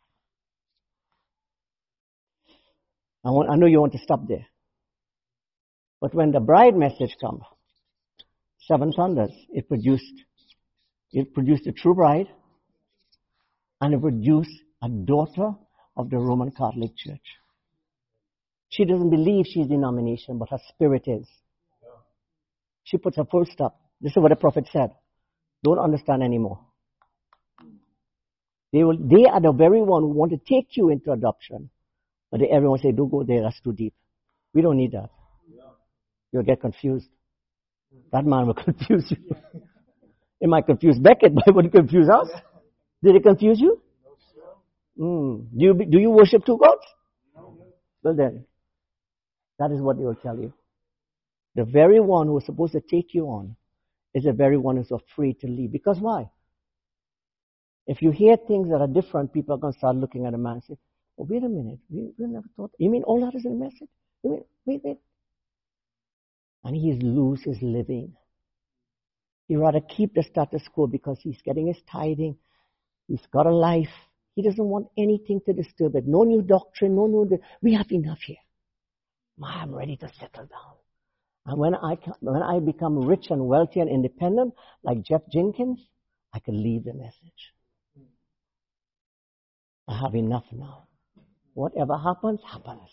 I know you want to stop there. But when the bride message comes, 7 thunders, it produced a true bride, and it produced a daughter of the Roman Catholic Church. She doesn't believe she's denomination, but her spirit is. She puts a full stop. This is what the prophet said. Don't understand anymore. They are the very one who want to take you into adoption. But everyone say, don't go there, that's too deep. We don't need that. You'll get confused. That man will confuse you. It might confuse Beckett, but it wouldn't confuse us. Did it confuse you? Do you worship 2 gods? Well then, that is what they will tell you. The very one who is supposed to take you on is the very one who is afraid to leave. Because why? If you hear things that are different, people are going to start looking at a man and say, oh, wait a minute, we never thought. You mean all that is in the message? You mean, wait. And he's lose his living. He'd rather keep the status quo because he's getting his tithing. He's got a life. He doesn't want anything to disturb it. No new doctrine, no new... We have enough here. I'm ready to settle down. And when I become rich and wealthy and independent, like Jeff Jenkins, I can leave the message. I have enough now. Whatever happens, happens.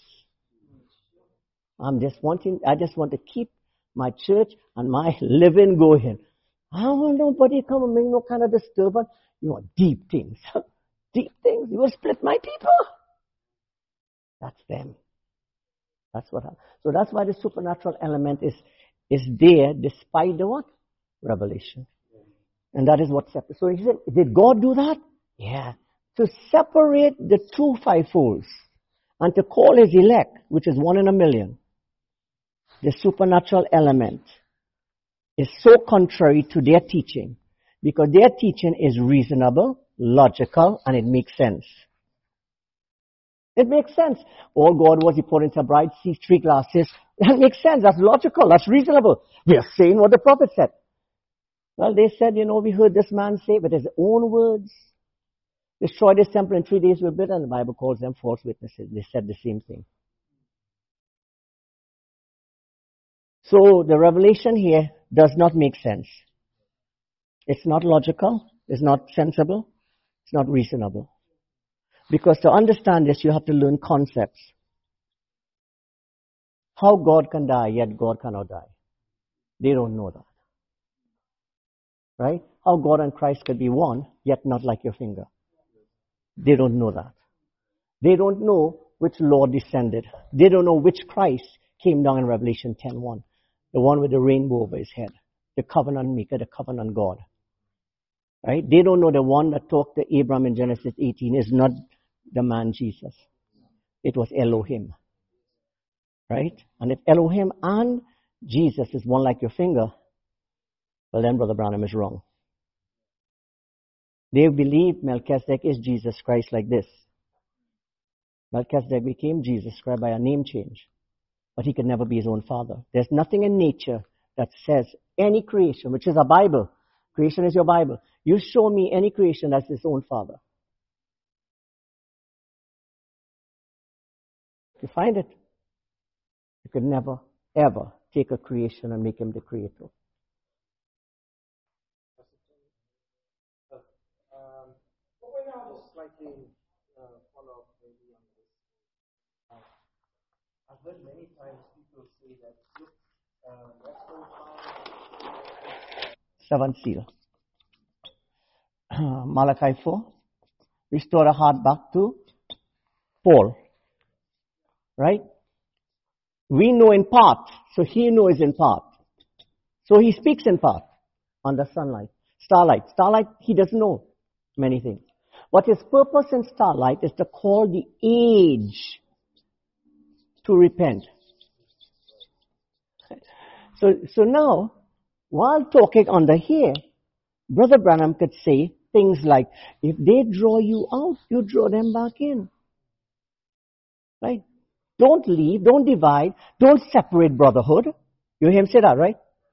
I just want to keep my church and my living going. I don't want nobody come and make no kind of disturbance. You want deep things. Deep things. You will split my people. That's them. That's what happens. So that's why the supernatural element is there despite the what? Revelation. And that is what separates. So he said, did God do that? Yeah. To separate the true fivefolds and to call his elect, which is 1 in a million, the supernatural element is so contrary to their teaching because their teaching is reasonable, logical, and it makes sense. It makes sense. All God was, he poured into a bride, sees 3 glasses. That makes sense. That's logical. That's reasonable. We are saying what the prophet said. Well, they said, we heard this man say, but his own words. Destroy this temple in 3 days we'll build, and the Bible calls them false witnesses. They said the same thing. So the revelation here does not make sense. It's not logical. It's not sensible. It's not reasonable. Because to understand this, you have to learn concepts. How God can die, yet God cannot die. They don't know that. Right? How God and Christ could be one, yet not like your finger. They don't know that. They don't know which Lord descended. They don't know which Christ came down in Revelation 10:1. The one with the rainbow over his head. The covenant maker, the covenant God. Right? They don't know the one that talked to Abraham in Genesis 18 is not the man Jesus. It was Elohim. Right? And if Elohim and Jesus is one like your finger, well then Brother Branham is wrong. They believe Melchizedek is Jesus Christ like this. Melchizedek became Jesus Christ by a name change. But he could never be his own father. There's nothing in nature that says any creation, which is a Bible. Creation is your Bible. You show me any creation that's his own father. If you find it, you could never, ever take a creation and make him the creator. Slightly follow up maybe on this. I've heard many times people say that, look, let's go find... Seventh seal. Malachi 4. Restore the heart back to Paul. Right? We know in part, so he knows in part. So he speaks in part on the starlight. Starlight, he doesn't know many things. But his purpose in starlight is to call the age to repent. So now, while talking under here, Brother Branham could say, things like, if they draw you out, you draw them back in. Right? Don't leave, don't divide, don't separate brotherhood. You hear him say that, right?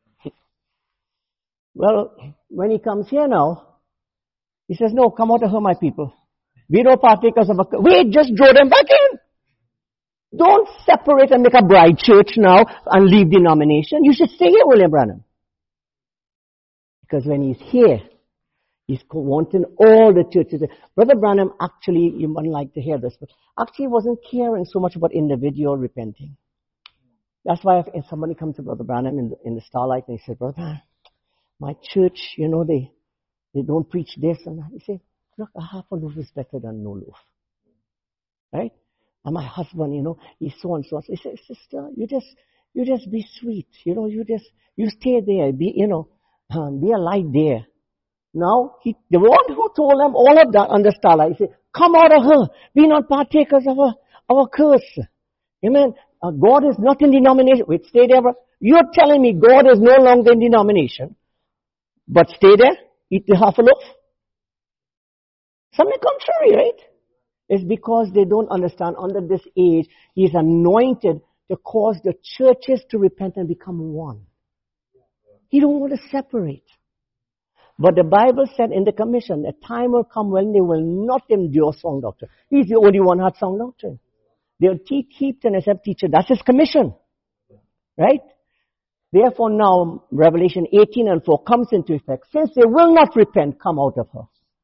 Well, when he comes here now, he says, no, come out of her, my people. We don't partakers of wait, just draw them back in. Don't separate and make a bride church now and leave denomination. You should stay here, William Branham. Because when he's here, he's wanting all the churches. Brother Branham actually, you wouldn't like to hear this, but actually wasn't caring so much about individual repenting. That's why if somebody comes to Brother Branham in the Starlight and he said, Brother, my church, they don't preach this and that. He said, look, a half a loaf is better than no loaf. Right? And my husband, he's so and so. He said, sister, you just be sweet. You stay there. Be a light there. Now, the one who told them all of that on the Starlight, he said, come out of her. Be not partakers of our curse. Amen. God is not in denomination. Wait, stay there. You're telling me God is no longer in denomination. But stay there, eat the half a loaf. Something contrary, right? It's because they don't understand under this age, He's anointed to cause the churches to repent and become one. He don't want to separate. But the Bible said in the commission, a time will come when they will not endure sound doctrine. He's the only one who had sound doctrine. They'll keep and accept teacher. That's His commission. Right? Therefore now, Revelation 18:4 comes into effect. Since they will not repent, come out of her.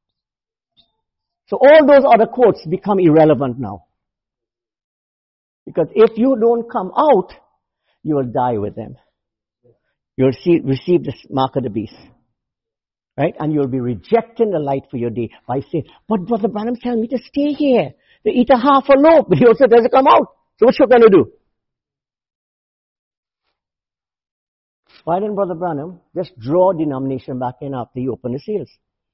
So all those other quotes become irrelevant now. Because if you don't come out, you will die with them. You'll receive the mark of the beast. Right? And you'll be rejecting the light for your day by saying, but Brother Branham telling me to stay here, to eat a half a loaf, but he also doesn't come out. So what you going to do? Why didn't Brother Branham just draw denomination back in after he opened the seals?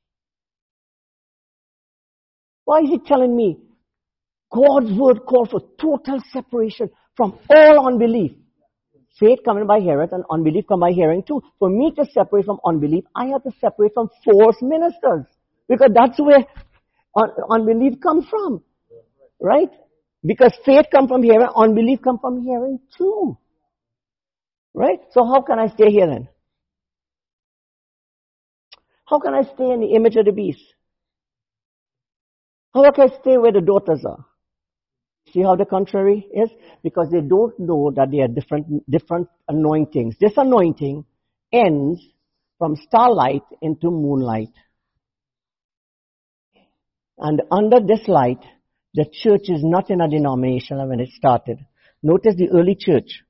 Why is he telling me God's word called for total separation from all unbelief? Faith coming by hearing and unbelief come by hearing too. For me to separate from unbelief, I have to separate from false ministers. Because that's where unbelief comes from. Right? Because faith comes from hearing, unbelief comes from hearing too. Right? So how can I stay here then? How can I stay in the image of the beast? How can I stay where the daughters are? See how the contrary is? Because they don't know that there are different anointings. This anointing ends from starlight into moonlight. And under this light, the church is not in a denomination when it started. Notice the early church.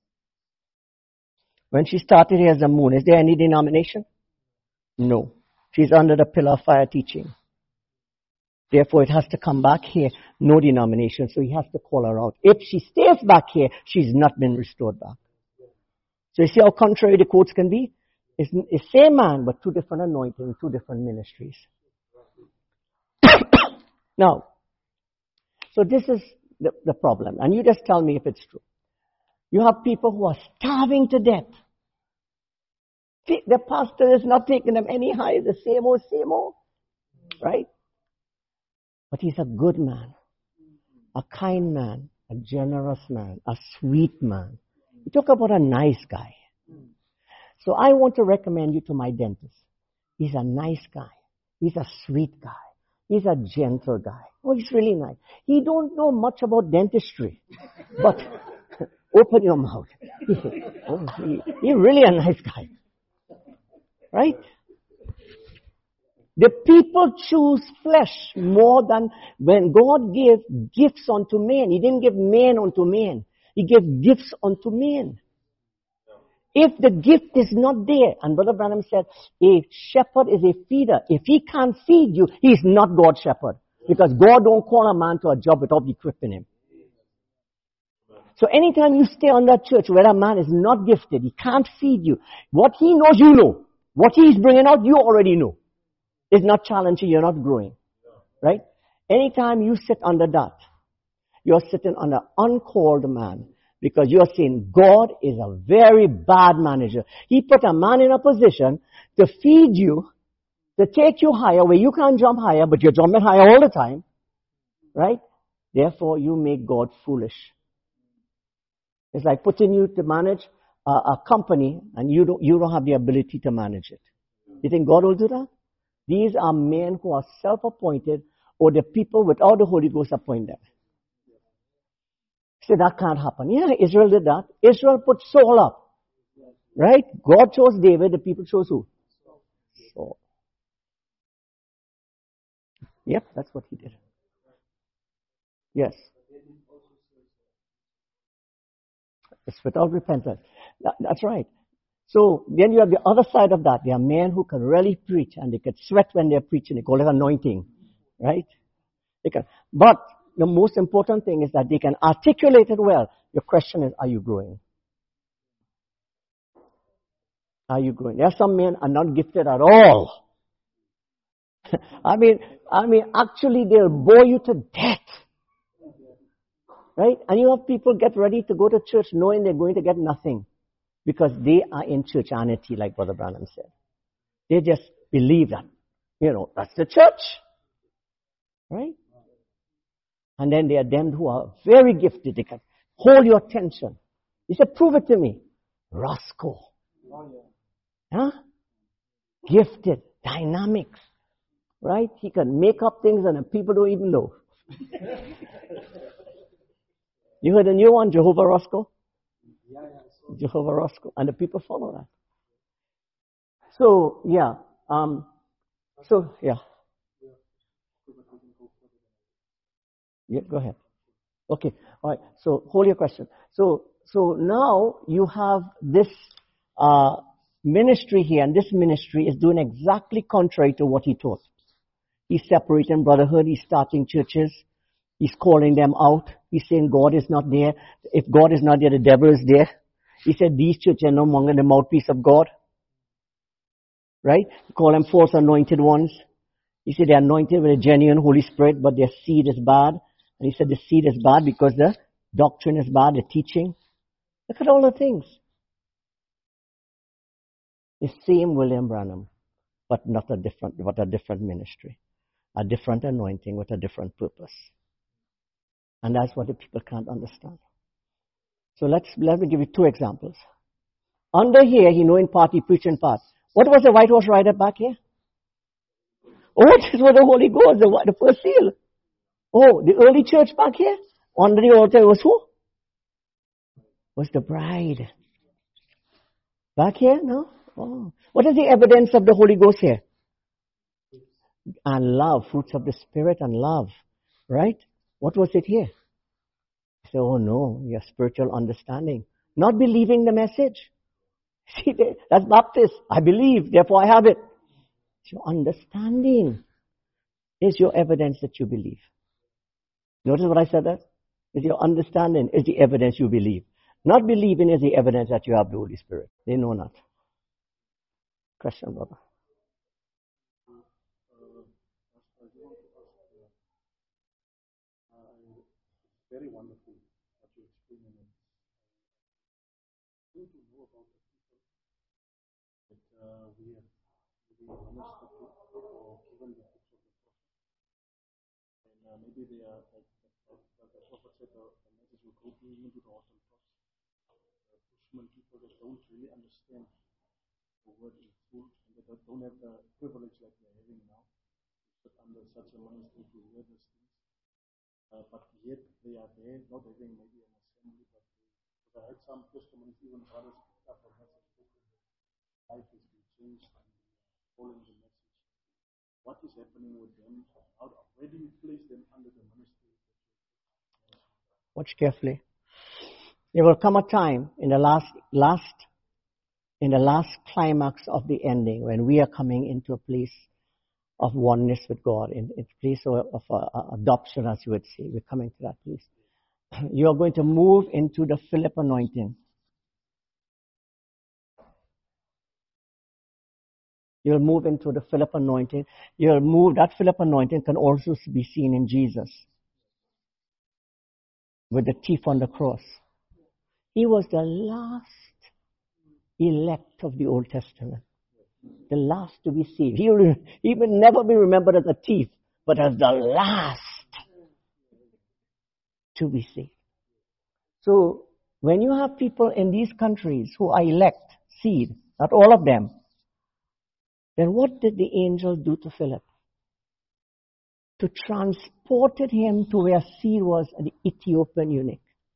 When she started here as the moon, is there any denomination? No. She's under the pillar of fire teaching. Therefore, it has to come back here. No denomination. So he has to call her out. If she stays back here, she's not been restored back. So you see how contrary the quotes can be? It's same man, but two different anointings, two different ministries. Now, so this is the problem. And you just tell me if it's true. You have people who are starving to death. The pastor is not taking them any higher. The same old. Right? But he's a good man, a kind man, a generous man, a sweet man. You talk about a nice guy. So I want to recommend you to my dentist. He's a nice guy. He's a sweet guy. He's a gentle guy. Oh, he's really nice. He don't know much about dentistry, but open your mouth. He's really a nice guy. Right? The people choose flesh more than when God gave gifts unto men. He didn't give man unto man. He gave gifts unto men. If the gift is not there, and Brother Branham said, a shepherd is a feeder. If he can't feed you, he's not God's shepherd. Because God don't call a man to a job without equipping him. So anytime you stay on that church where a man is not gifted, he can't feed you. What he knows, you know. What he's bringing out, you already know. It's not challenging, you're not growing. Right? Anytime you sit under that, you're sitting under uncalled man. Because you're saying God is a very bad manager. He put a man in a position to feed you, to take you higher where you can't jump higher, but you're jumping higher all the time, right? Therefore, you make God foolish. It's like putting you to manage a company and you don't have the ability to manage it. You think God will do that? These are men who are self-appointed, or the people without the Holy Ghost appoint them. Say that can't happen. Yeah, Israel did that. Israel put Saul up. Right? God chose David, the people chose who? Saul. Yep, that's what he did. Yes. It's without repentance. That's right. So then you have the other side of that. There are men who can really preach and they can sweat when they're preaching. They call it anointing. Right? They can. But the most important thing is that they can articulate it well. Your question is, are you growing? Are you growing? There are some men are not gifted at all. I mean, actually they'll bore you to death. Right? And you have people get ready to go to church knowing they're going to get nothing because they are in churchanity, like Brother Branham said. They just believe that, that's the church. Right? And then there are them who are very gifted. They can hold your attention. You say, prove it to me. Roscoe. Huh? Gifted. Dynamics. Right? He can make up things and the people don't even know. You heard the new one, Jehovah Roscoe? Jehovah Roscoe. And the people follow that. So, yeah. Yeah, go ahead. Okay. All right. So, hold your question. So now you have this ministry here, and this ministry is doing exactly contrary to what he taught. He's separating brotherhood. He's starting churches. He's calling them out. He's saying God is not there. If God is not there, the devil is there. He said these churches are no longer the mouthpiece of God. Right? He called them false anointed ones. He said they're anointed with a genuine Holy Spirit, but their seed is bad. And he said the seed is bad because the doctrine is bad, the teaching. Look at all the things. The same William Branham, but a different ministry. A different anointing with a different purpose. And that's what the people can't understand. So let me give you two examples. Under here, in part, he preached in part. What was the white horse rider back here? Oh, this was the Holy Ghost, the first seal. Oh, the early church back here? Under the altar was who? Was the bride. Back here? No? Oh. What is the evidence of the Holy Ghost here? And love, fruits of the Spirit and love. Right? What was it here? Say, oh no, your spiritual understanding. Not believing the message. See, that's Baptist. I believe, therefore I have it. It's your understanding is your evidence that you believe. Notice what I said there? Is your understanding is the evidence you believe. Not believing is the evidence that you have the Holy Spirit. They know not. Question, brother. Very wonderful what you explained. I want to know about the people that we have ministered to or given the books of the prophet. And maybe they are, like the prophet said, the message will go into the awesome cross. Bushman people that don't really understand the word in full and that don't have the privilege like they're having now. But under such a ministry to hear these things. But yet they are there, not having maybe an assembly, but I heard some testimonies, even brothers picked up a message book and life has been changed and following the message. What is happening with them? Where do you place them under the ministry? Watch carefully. There will come a time in the last climax of the ending when we are coming into a place of oneness with God, in a place of adoption, as you would say. We're coming to that place. You are going to move into the Philip anointing. You'll move into the Philip anointing. That Philip anointing can also be seen in Jesus with the thief on the cross. He was the last elect of the Old Testament. The last to be saved. He will never be remembered as a thief, but as the last to be saved. So, when you have people in these countries who are elect, seed, not all of them, then what did the angel do to Philip? To transported him to where seed was, the Ethiopian eunuch.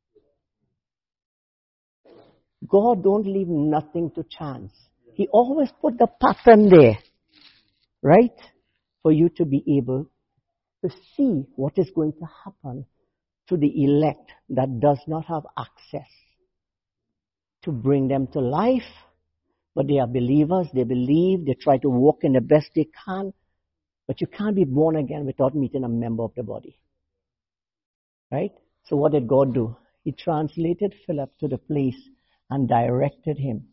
God don't leave nothing to chance. He always put the pattern there, right? For you to be able to see what is going to happen to the elect that does not have access. To bring them to life, but they are believers, they believe, they try to walk in the best they can, but you can't be born again without meeting a member of the body. Right? So what did God do? He translated Philip to the place and directed him.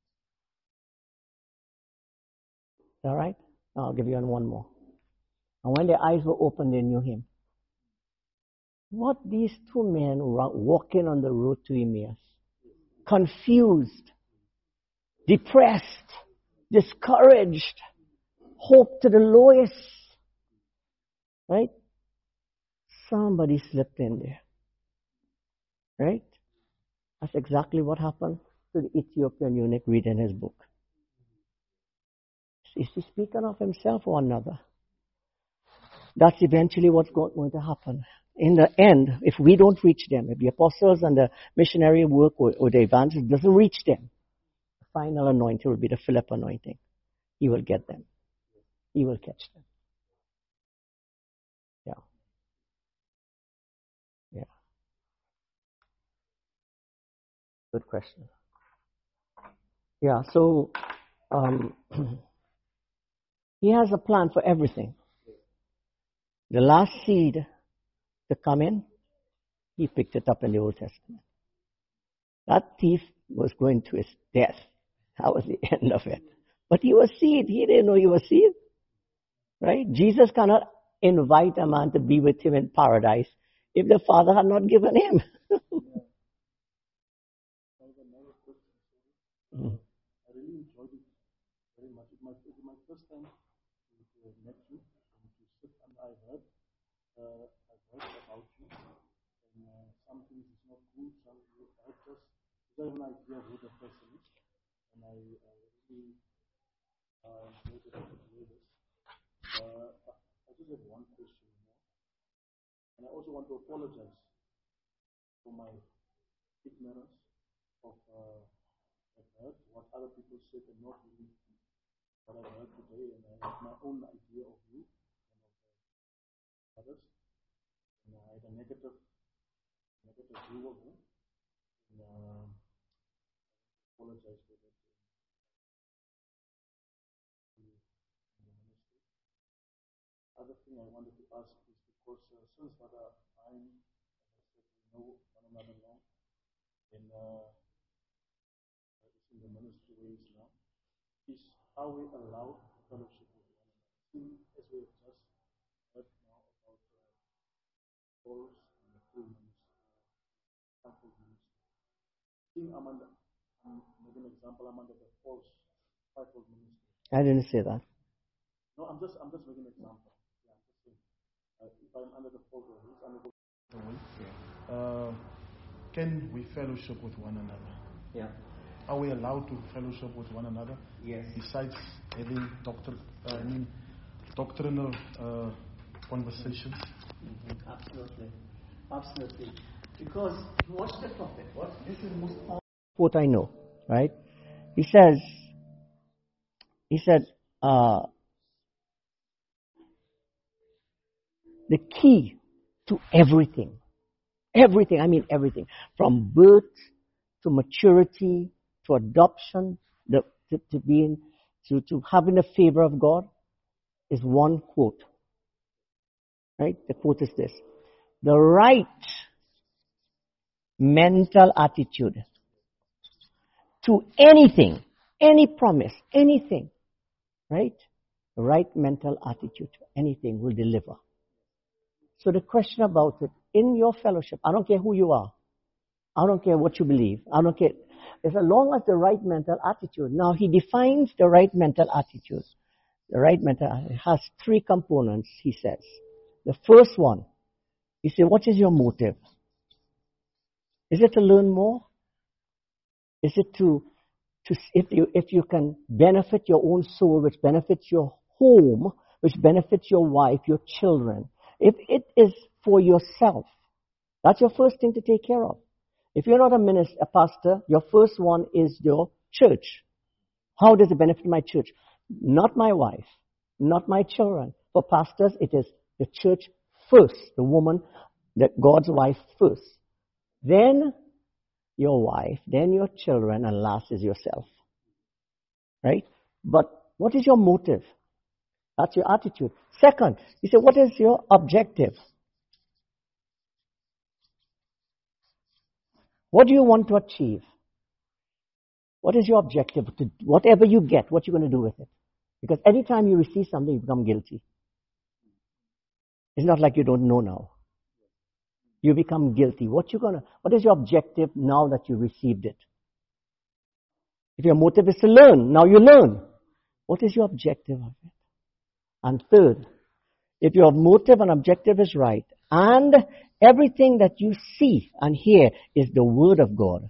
All right? Now I'll give you one more. And when their eyes were opened, they knew him. What these two men walking on the road to Emmaus, confused, depressed, discouraged, hope to the lowest, right? Somebody slipped in there, right? That's exactly what happened to the Ethiopian eunuch reading his book. Is he speaking of himself or another? That's eventually what's going to happen. In the end, if we don't reach them, if the apostles and the missionary work or the evangelists doesn't reach them, the final anointing will be the Philip anointing. He will get them. He will catch them. Yeah. Yeah. Good question. Yeah, so he has a plan for everything. The last seed to come in, he picked it up in the Old Testament. That thief was going to his death. That was the end of it. But he was seed. He didn't know he was seed. Right? Jesus cannot invite a man to be with him in paradise if the Father had not given him. I really enjoyed it very much. It was my first time to met you and to sit, and I've heard about you, and some things is not good, some I just don't have an idea who the person is, and I really enjoyed it to hear this. I just have one question more, and I also want to apologize for my ignorance of I've heard what other people said and not really what I heard today, and I have my own idea of you and of others. And I had a negative view of you, and I apologize for that. Other thing I wanted to ask is because since Brother I, as I said, we know one another long, and it's in the ministry ways now, is how we allow fellowship with one another. As we have just heard now about Paul's and the Pullman's fivefold ministry. I'm making an example, I'm under the Paul's fivefold ministry. I didn't say that. No, I'm just making an example. Yeah, I'm just saying. If I'm under the Paul's or he's under the can we fellowship with one another? Yeah. Are we allowed to fellowship with one another? Yes. Besides having doctrinal conversations? Mm-hmm. Absolutely. Because what's the prophet? This is the most powerful quote I know, right? He said, the key to everything, I mean everything, from birth to maturity to adoption, to having the favor of God, is one quote. Right? The quote is this: the right mental attitude to anything, any promise, anything, right? The right mental attitude to anything will deliver. So the question about it, in your fellowship, I don't care who you are. I don't care what you believe. I don't care. as long as the right mental attitude. Now he defines the right mental attitude. The right mental attitude has three components, he says. The first one, he said, what is your motive? Is it to learn more? Is it to if you can benefit your own soul, which benefits your home, which benefits your wife, your children, if it is for yourself, that's your first thing to take care of. If you're not a minister, a pastor, your first one is your church. How does it benefit my church? Not my wife, not my children. For pastors, it is the church first, the woman, God's wife first. Then your wife, then your children, and last is yourself. Right? But what is your motive? That's your attitude. Second, he said, what is your objective? What do you want to achieve? What is your objective? Whatever you get, what you're going to do with it? Because anytime you receive something, you become guilty. It's not like you don't know now. You become guilty. What is your objective now that you received it? If your motive is to learn, now you learn. What is your objective of it? And third, if your motive and objective is right, and everything that you see and hear is the Word of God,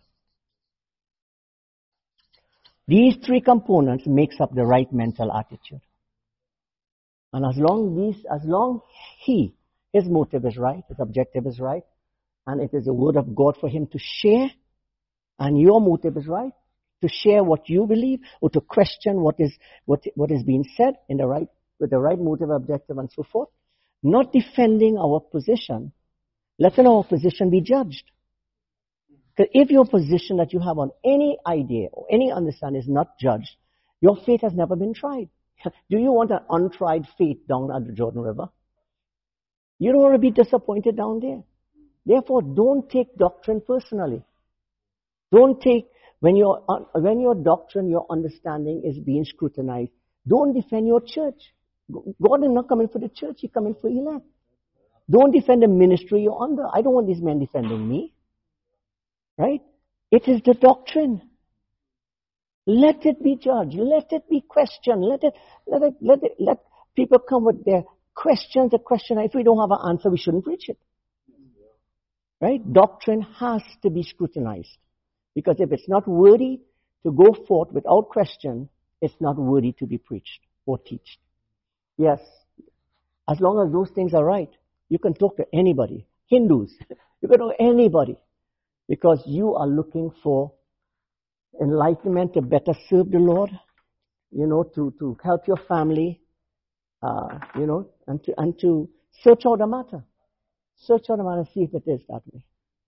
these three components makes up the right mental attitude. And as long his motive is right, his objective is right, and it is the Word of God for him to share, and your motive is right, to share what you believe, or to question what is being said with the right motive, objective, and so forth, not defending our position, letting our position be judged. Because if your position that you have on any idea or any understanding is not judged, your faith has never been tried. Do you want an untried faith down at the Jordan River? You don't want to be disappointed down there. Therefore, don't take doctrine personally. Don't take, when your doctrine, your understanding is being scrutinized, don't defend your church. God is not coming for the church, He's coming for elect. Don't defend the ministry you're under. I don't want these men defending me. Right? It is the doctrine. Let it be judged. Let it be questioned. Let people come with their questions. The question, if we don't have an answer, we shouldn't preach it. Right? Doctrine has to be scrutinized. Because if it's not worthy to go forth without question, it's not worthy to be preached or taught. Yes, as long as those things are right, you can talk to anybody. Hindus, you can talk to anybody. Because you are looking for enlightenment to better serve the Lord, to help your family, and to search out the matter. Search out the matter and see if it is that way.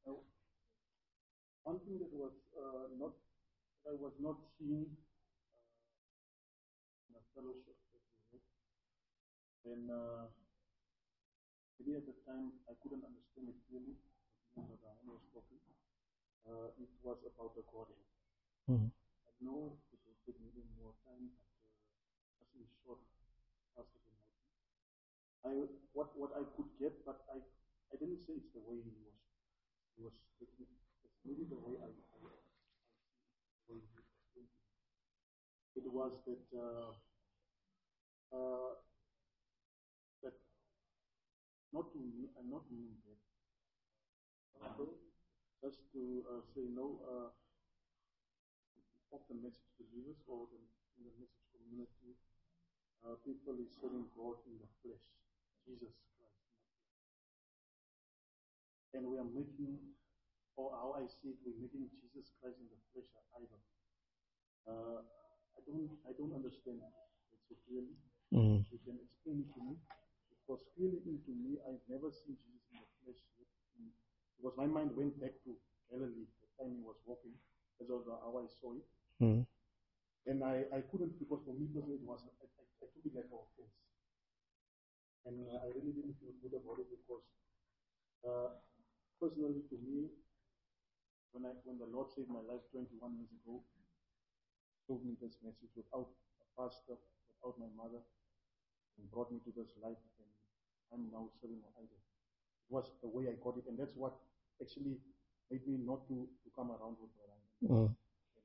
One thing that I was not seeing in a fellowship, and maybe at the time I couldn't understand it clearly, but I was talking. It was about the Godhead. Mm-hmm. I know it will take maybe more time, but as in short, what I could get, but I didn't say it's the way he was taking it. It's maybe the way I it was that that not mean that. Just to say no, of the message believers or in the message community, people is serving God in the flesh, Jesus Christ. And we are making, or how I see it, we're making Jesus Christ in the flesh an idol. I don't understand it so clearly. Mm. You can explain it to me. Because clearly into me, I've never seen Jesus in the flesh yet. Because my mind went back to Galilee, the time he was walking. That's also how I saw it. Mm. And I couldn't, because for me personally, I took it like an offense. And I really didn't feel good about it because personally to me, when the Lord saved my life 21 years ago, told me this message without a pastor, without my mother, and brought me to this life, and I'm now serving an idol. It was the way I got it, and that's what actually made me not to come around with what I am.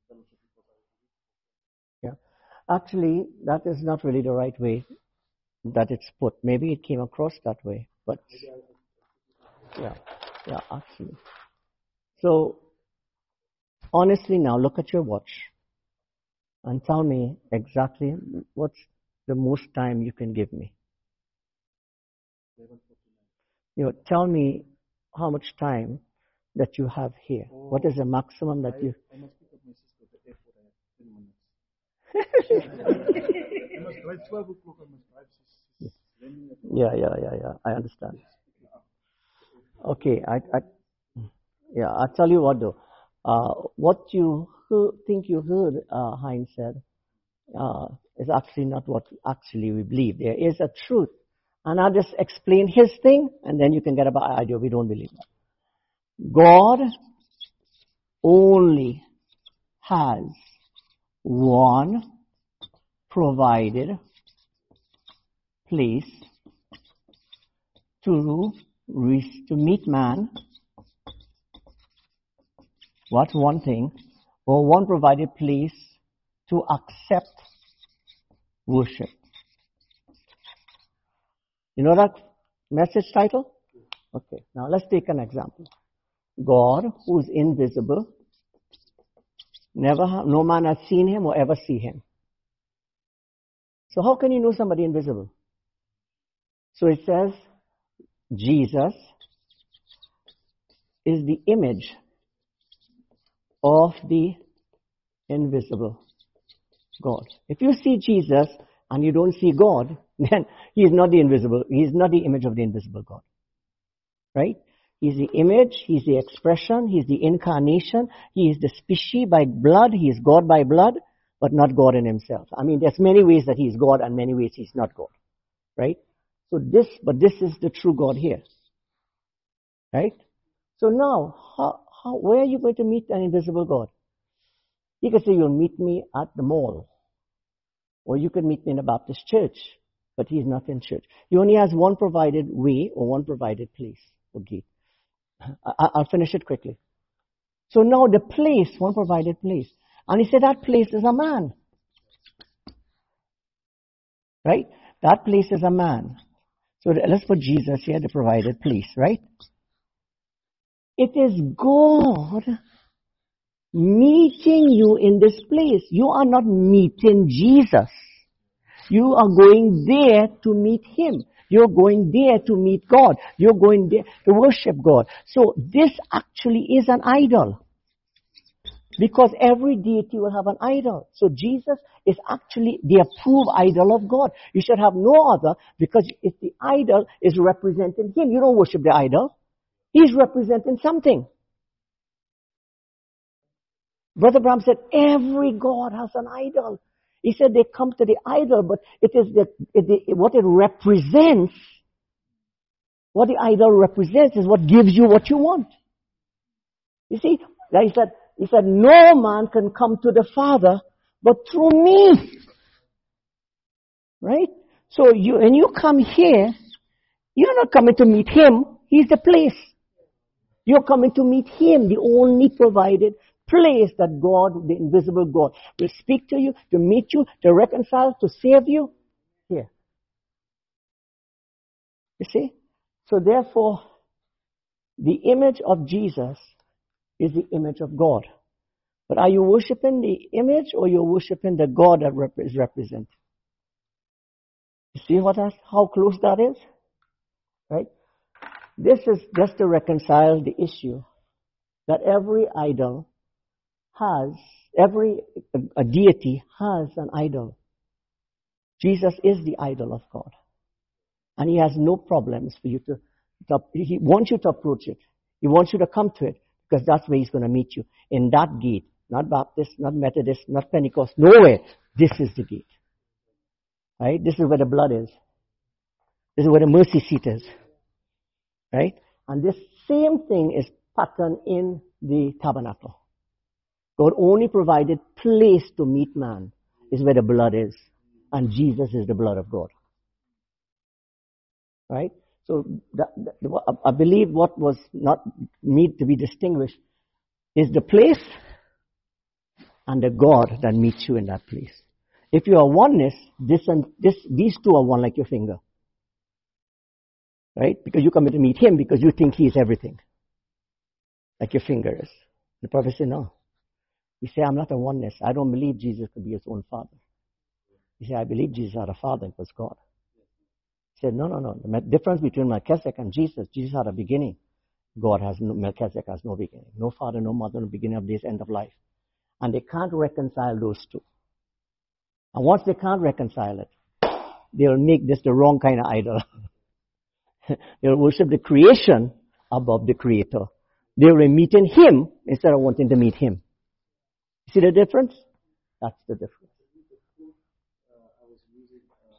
fellowship because I Yeah. Actually, that is not really the right way that it's put. Maybe it came across that way, but yeah, yeah, actually. So, honestly now, look at your watch and tell me exactly what's the most time you can give me. 11:49. Tell me how much time that you have here. What is the maximum that you... I must pick up my sister at the airport. I have 10 minutes. I must drive 12 o'clock. I must drive. She's landing at Yeah. I understand. Okay, I'll tell you what though. What you think you heard Heinz said is actually not what actually we believe. There is a truth. And I'll just explain his thing, and then you can get an idea. We don't believe that. God only has one provided place to meet man. What's one thing? Or one provided place to accept worship. You know that message title? Okay, now let's take an example. God, who is invisible, no man has seen him or ever see him. So how can you know somebody invisible? So it says, Jesus is the image of the invisible God. If you see Jesus and you don't see God, then he is not the invisible, he is not the image of the invisible God. Right? He's the image, he's the expression, he's the incarnation, he is the species by blood, he is God by blood, but not God in himself. I mean, there's many ways that he is God and many ways he's not God. Right? So this is the true God here. Right? So now, where are you going to meet an invisible God? You can say you'll meet me at the mall. Or you can meet me in a Baptist church. But he's not in church. He only has one provided way or one provided place or gate. I'll finish it quickly. So now the place, one provided place. And he said that place is a man. Right? That place is a man. So let's put Jesus here, the provided place, right? It is God meeting you in this place. You are not meeting Jesus. You are going there to meet him. You're going there to meet God. You're going there to worship God. So this actually is an idol. Because every deity will have an idol. So Jesus is actually the approved idol of God. You should have no other, because if the idol is representing him, you don't worship the idol. He's representing something. Brother Branham said, every God has an idol. He said they come to the idol, but it is what it represents. What the idol represents is what gives you what you want. You see, he said, no man can come to the Father but through me. Right? So when you come here, you're not coming to meet him. He's the place. You're coming to meet him, the only provided place that God, the invisible God, will speak to you, to meet you, to reconcile, to save you. Here. You see? So therefore, the image of Jesus is the image of God. But are you worshiping the image or you're worshiping the God that is represented? You see how close that is? Right? This is just to reconcile the issue that every idol has, a deity has an idol. Jesus is the idol of God. And he has no problems for you he wants you to approach it. He wants you to come to it, because that's where he's going to meet you. In that gate. Not Baptist, not Methodist, not Pentecost, nowhere. This is the gate. Right? This is where the blood is. This is where the mercy seat is. Right? And this same thing is patterned in the tabernacle. God only provided place to meet man is where the blood is. And Jesus is the blood of God. Right? So I believe what was not need to be distinguished is the place and the God that meets you in that place. If you are oneness, these two are one like your finger. Right? Because you come to meet him because you think he is everything. Like your finger is. The prophet said, no. He said, I'm not a oneness. I don't believe Jesus could be his own father. He said, I believe Jesus had a father, it was God. He said, no. The difference between Melchizedek and Jesus had a beginning. Melchizedek has no beginning. No father, no mother, no beginning of days, end of life. And they can't reconcile those two. And once they can't reconcile it, they'll make this the wrong kind of idol. They'll worship the creation above the creator. They will meet in him instead of wanting to meet him. See the difference? That's the difference. I was using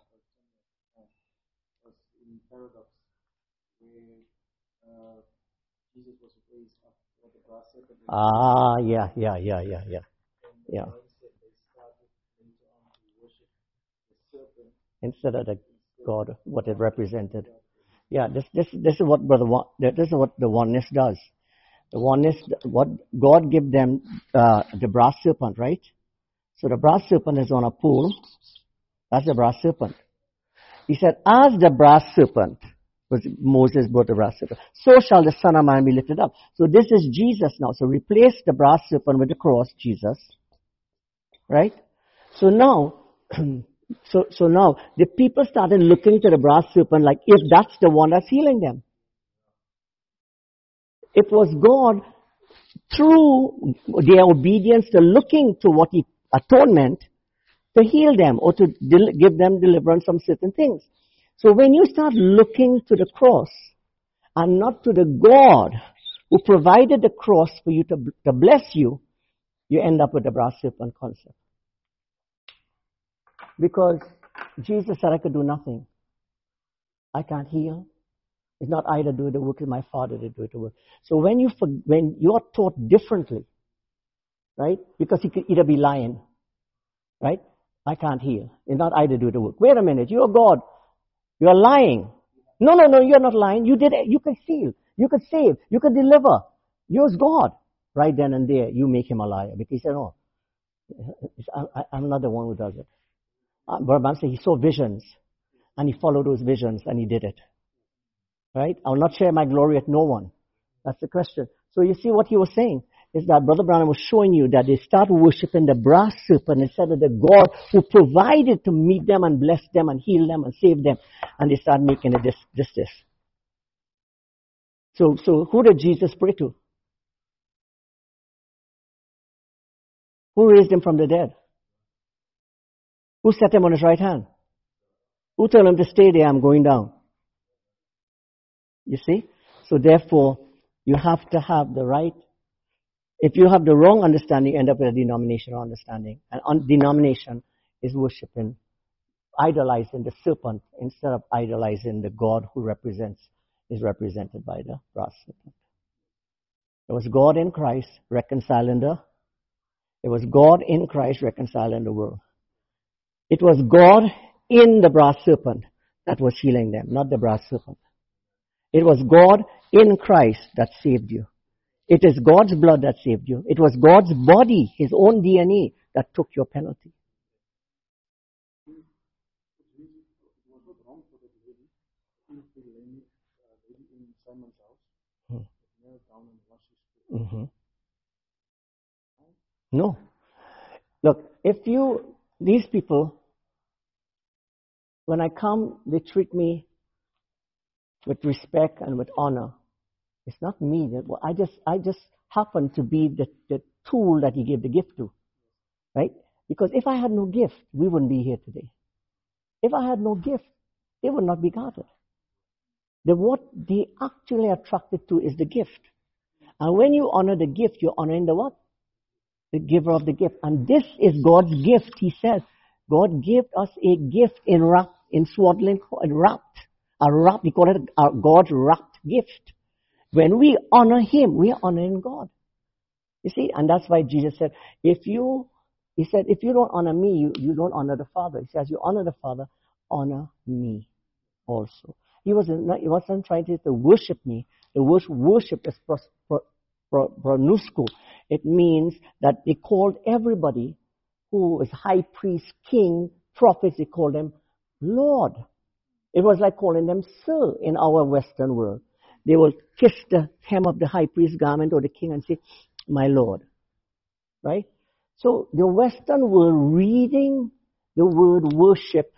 was in paradox where Jesus was raised up with the brass serpent. Yeah. And they started later on to worship the serpent Instead of the God, what it represented. Yeah, this is what this is what the oneness does. The oneness, what God gave them, the brass serpent, right? So the brass serpent is on a pole. That's the brass serpent. He said, as the brass serpent, was Moses brought the brass serpent, so shall the Son of Man be lifted up. So this is Jesus now. So replace the brass serpent with the cross, Jesus. Right? So now, so now the people started looking to the brass serpent like if that's the one that's healing them. It was God through their obedience to looking to what he atonement to heal them or to give them deliverance from certain things. So when you start looking to the cross and not to the God who provided the cross for you to bless you, you end up with the brass serpent concept. Because Jesus said, I could do nothing. I can't heal. It's not I to do the work, it's my Father to do the work. So when you are taught differently, right? Because you could either be lying, right? I can't heal. It's not I to do the work. Wait a minute, you're God. You're lying. No, you're not lying. You did it. You could heal. You could save. You could deliver. You're God. Right then and there, you make him a liar. Because he said, no, I'm not the one who does it. Brother said he saw visions, and he followed those visions, and he did it. Right? I will not share my glory with no one. That's the question. So you see what he was saying is that Brother Branham was showing you that they start worshiping the brass serpent instead of the God who provided to meet them and bless them and heal them and save them. And they start making it this. So who did Jesus pray to? Who raised him from the dead? Who set him on his right hand? Who told him to stay there? I'm going down. You see? So therefore, you have to have the right. If you have the wrong understanding, you end up with a denominational understanding. And denomination is worshiping, idolizing the serpent instead of idolizing the God who is represented by the brass serpent. It was God in Christ reconciling the world. It was God in the brass serpent that was healing them, not the brass serpent. It was God in Christ that saved you. It is God's blood that saved you. It was God's body, his own DNA, that took your penalty. It was not wrong for the lady to lay in Simon's house, kneel down and wash his feet. No. Look, these people, when I come, they treat me with respect and with honor. It's not me. I just happen to be the tool that he gave the gift to. Right? Because if I had no gift, we wouldn't be here today. If I had no gift, they would not be guarded. What they actually attracted to is the gift. And when you honor the gift, you're honoring the what? The giver of the gift. And this is God's gift. He says, God gave us a gift in swaddling, wrapped. We call it God's wrapped gift. When we honor him, we are honoring God. You see, and that's why Jesus said, if you don't honor me, you don't honor the Father. He says, you honor the Father, honor me also. He wasn't trying to worship me. The worship is pronusko. It means that they called everybody who is high priest, king, prophets, they called them Lord. It was like calling them sir in our Western world. They will kiss the hem of the high priest's garment or the king and say, my Lord. Right? So the Western world reading the word worship,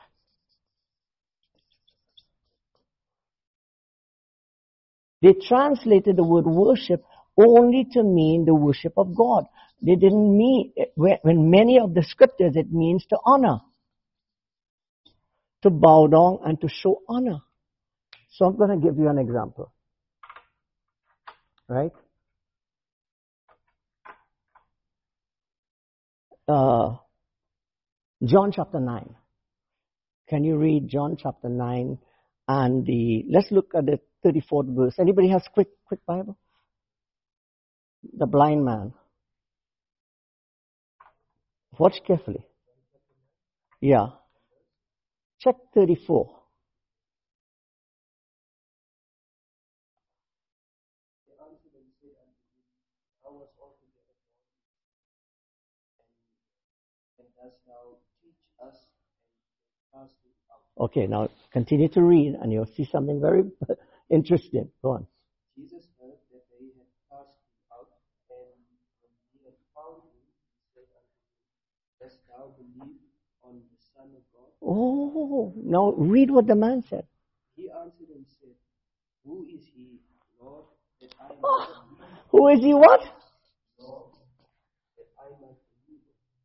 they translated the word worship only to mean the worship of God. They didn't mean, when many of the scriptures, it means to honor, to bow down and to show honor. So I'm going to give you an example. Right? John chapter 9. Can you read John chapter 9 and let's look at the 34th verse. Anybody has quick Bible? The blind man. Watch carefully. Yeah. Check 34. Okay, now continue to read and you'll see something very interesting. Go on. Jesus heard that they had cast him out, and when he had found him, he said unto him, dost thou believe on the Son of God? Oh, now read what the man said. He answered and said, who is he, Lord, that I might believe? Who is he what? Lord, that I might believe.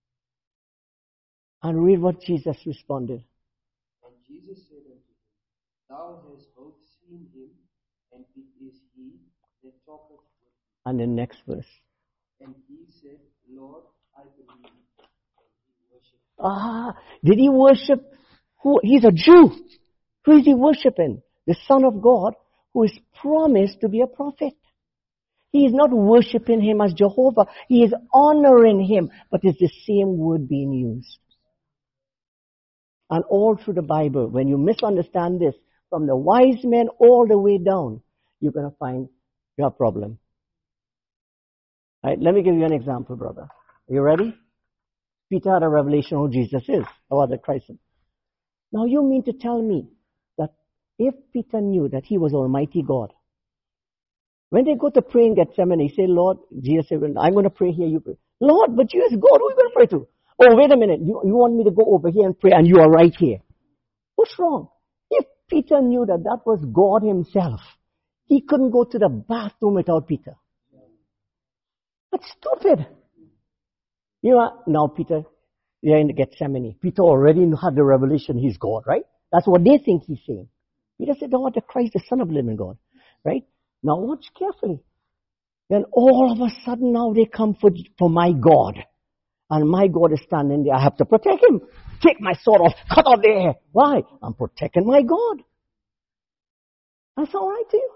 And read what Jesus responded. And Jesus said unto him, thou hast both seen him, and it is he that talketh with thee. And the next verse. And he said, Lord, I believe. And he worshipped. Did he worship who? He's a Jew. Who is he worshiping? The Son of God, who is promised to be a prophet. He is not worshiping him as Jehovah. He is honoring him, but it's the same word being used. And all through the Bible, when you misunderstand this, from the wise men all the way down, you're going to find your problem. Right, let me give you an example, brother. Are you ready? Peter had a revelation who Jesus is, or the Christ. Now you mean to tell me that if Peter knew that he was Almighty God, when they go to pray in Gethsemane, he said, Lord, Jesus said, I'm going to pray here, you pray. Lord, but you is God, who are you going to pray to? Oh, wait a minute, you want me to go over here and pray and you are right here. What's wrong? If Peter knew that that was God himself, he couldn't go to the bathroom without Peter. That's stupid. You know, now Peter, they're in the Gethsemane. Peter already had the revelation he's God, right? That's what they think he's saying. Peter said, thou art the Christ, the Son of the living God. Right? Now watch carefully. Then all of a sudden now they come for my God. And my God is standing there. I have to protect him. Take my sword off. Cut off their hair. Why? I'm protecting my God. That's all right to you?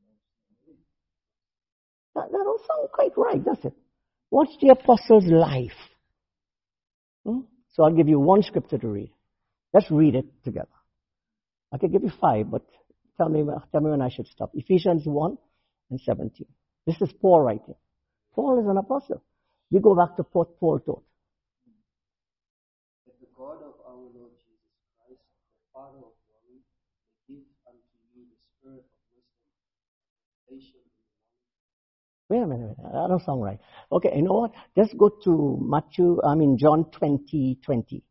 That don't sound quite right, does it? What's the apostle's life? So I'll give you one scripture to read. Let's read it together. I can give you 5, but tell me when I should stop. Ephesians 1 and 17. This is Paul writing. Paul is an apostle. We go back to what Paul taught. That the God of our Lord Jesus Christ, the Father of glory, may give unto you the spirit of wisdom, revelation, and knowledge. Wait a minute. That don't sound right. Okay, you know what? Let's go to John 20:20.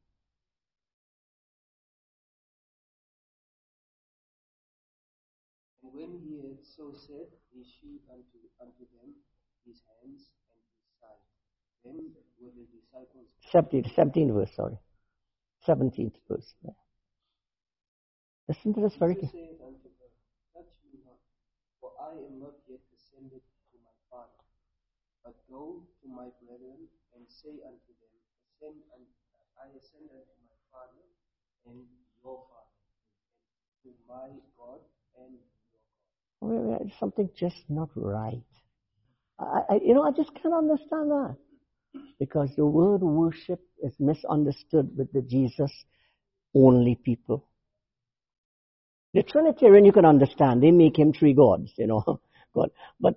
And when he had so said, he shewed unto them his hands and his side. Then were the disciples. 17th verse, sorry. 17th verse. Yeah. Listen to this very Jesus carefully. said unto her, touch me not, for I am not yet ascended to my Father. But go to my brethren and say unto them, I ascend unto my Father and your Father, and to my God and your God. Wait, something just not right. I just can't understand that. Because the word worship is misunderstood with the Jesus-only people. The Trinitarian you can understand. They make him 3 gods, God. But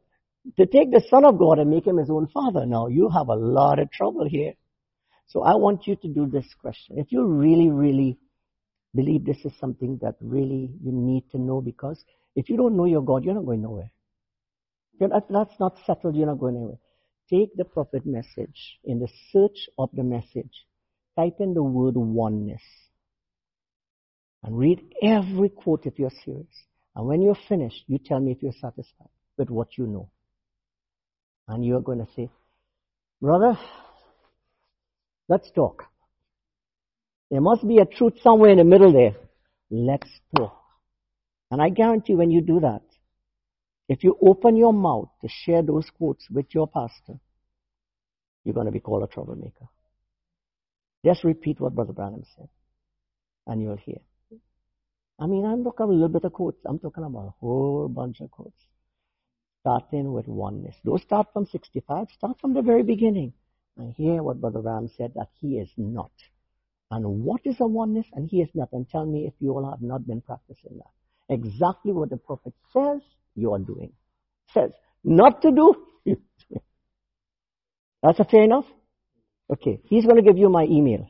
to take the Son of God and make him his own father. Now, you have a lot of trouble here. So I want you to do this question. If you really, really believe this is something that really you need to know, because if you don't know your God, you're not going nowhere. If that's not settled, you're not going anywhere. Take the prophet message. In the search of the message, type in the word oneness. And read every quote if you're serious. And when you're finished, you tell me if you're satisfied with what you know. And you're going to say, brother, let's talk. There must be a truth somewhere in the middle there. Let's talk. And I guarantee when you do that, if you open your mouth to share those quotes with your pastor, you're going to be called a troublemaker. Just repeat what Brother Branham said, and you'll hear. I mean, I'm talking a little bit of quotes. I'm talking about a whole bunch of quotes. Starting with oneness. Don't start from 65. Start from the very beginning. And hear what Brother Branham said, that he is not. And what is a oneness? And he is not. And tell me if you all have not been practicing that. Exactly what the prophet says, you are doing. Says not to do, you're doing. That's fair enough? Okay. He's going to give you my email.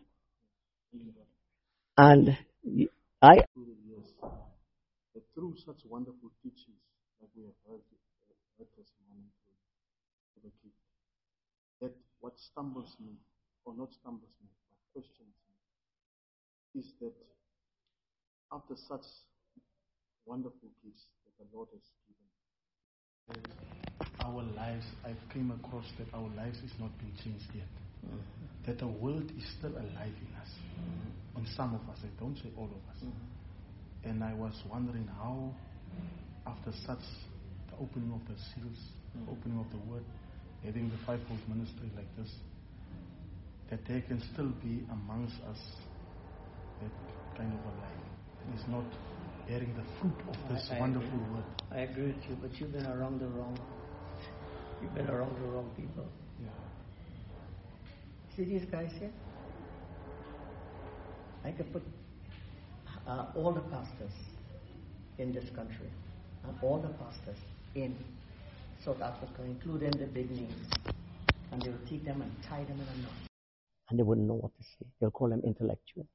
And I... Yes. That through such wonderful teachings that we have heard this morning to the kids, that what stumbles me, or not stumbles me, but questions me, is that after such wonderful gifts that the Lord has given, that our lives, I've came across that our lives is not being changed yet. That the world is still alive in us. On some of us, I don't say all of us. And I was wondering how, after such the opening of the seals, the opening of the word, having the fivefold ministry like this, that there can still be amongst us that kind of a life. It is not bearing the fruit of this wonderful word. I agree with you, but you've been around the wrong people. Yeah. See these guys here? I could put all the pastors in this country and all the pastors in South Africa, including the big names, and they will take them and tie them in a knot. And they wouldn't know what to say. They'll call them intellectuals.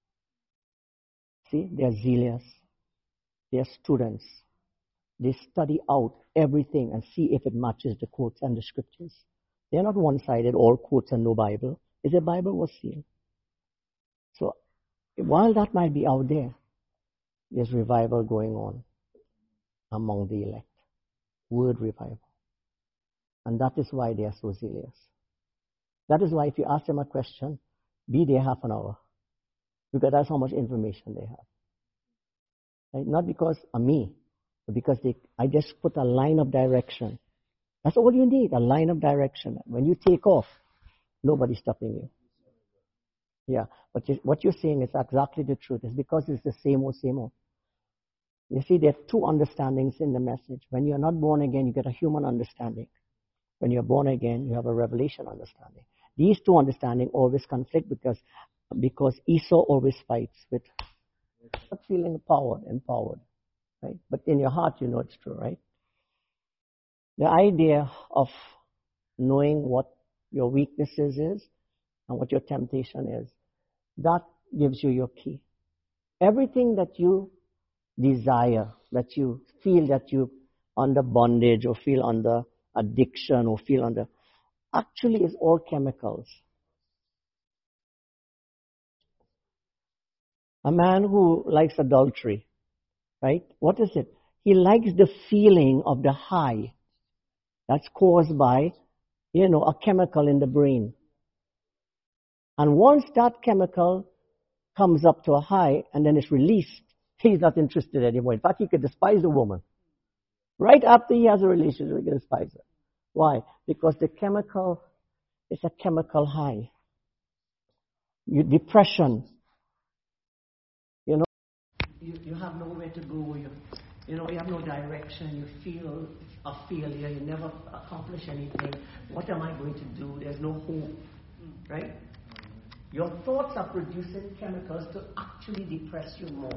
See, they're zealous. They're students. They study out everything and see if it matches the quotes and the scriptures. They're not one-sided, all quotes and no Bible. Is a Bible was sealed. So, while that might be out there, there's revival going on among the elect. Word revival. And that is why they are so zealous. That is why if you ask them a question, be there half an hour. Because that's how much information they have. Right? Not because of me, but because I just put a line of direction. That's all you need, a line of direction. When you take off, nobody's stopping you. Yeah, but what you're saying is exactly the truth. It's because it's the same old, same old. You see, there are two understandings in the message. When you're not born again, you get a human understanding. When you're born again, you have a revelation understanding. These two understandings always conflict because Esau always fights with not feeling empowered, right? But in your heart, you know it's true, right? The idea of knowing what your weaknesses is and what your temptation is, that gives you your key. Everything that you desire, that you feel that you under bondage or feel under addiction or feel under, actually is all chemicals. A man who likes adultery, right? What is it? He likes the feeling of the high that's caused by, a chemical in the brain. And once that chemical comes up to a high and then it's released, he's not interested anymore. In fact, he could despise the woman. Right after he has a relationship, he can despise her. Why? Because the chemical is a chemical high. Depression. You have nowhere to go. You have no direction. You feel a failure. You never accomplish anything. What am I going to do? There's no hope. Right? Your thoughts are producing chemicals to actually depress you more,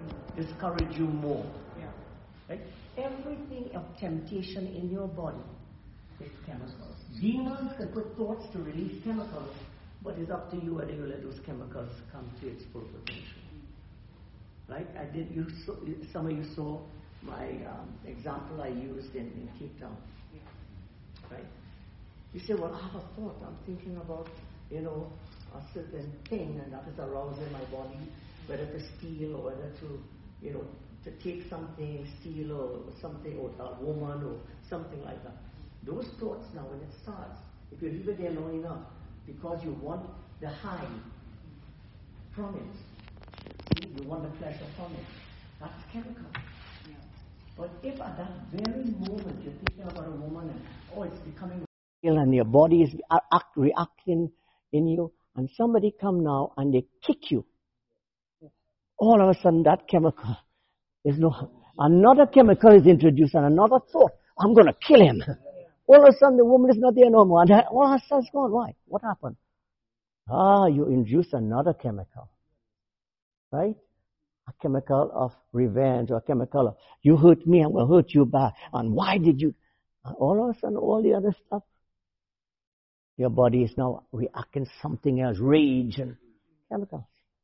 discourage you more. Right? Everything of temptation in your body It's chemicals. Demons can put thoughts to release chemicals, but it's up to you whether you let those chemicals come to its full potential. Right? Some of you saw my example I used in Cape Town. Right? You say, well, I have a thought. I'm thinking about, a certain thing, and that is arousing my body, whether to steal or whether to take something, steal or something, or a woman or something like that. Those thoughts now, when it starts, if you leave it there long enough, because you want the high from it, see, you want the pleasure from it, that's chemical. Yeah. But if at that very moment you're thinking about a woman and, it's becoming real and your body is reacting in you, and somebody come now and they kick you, all of a sudden that chemical another chemical is introduced and another thought, I'm going to kill him. All of a sudden the woman is not there no more. And all her stuff's gone. Why? What happened? You introduced another chemical. Right? A chemical of revenge, or a chemical of, you hurt me, I'm going to hurt you back. And why did you? And all of a sudden, all the other stuff, your body is now reacting something else, rage and chemicals.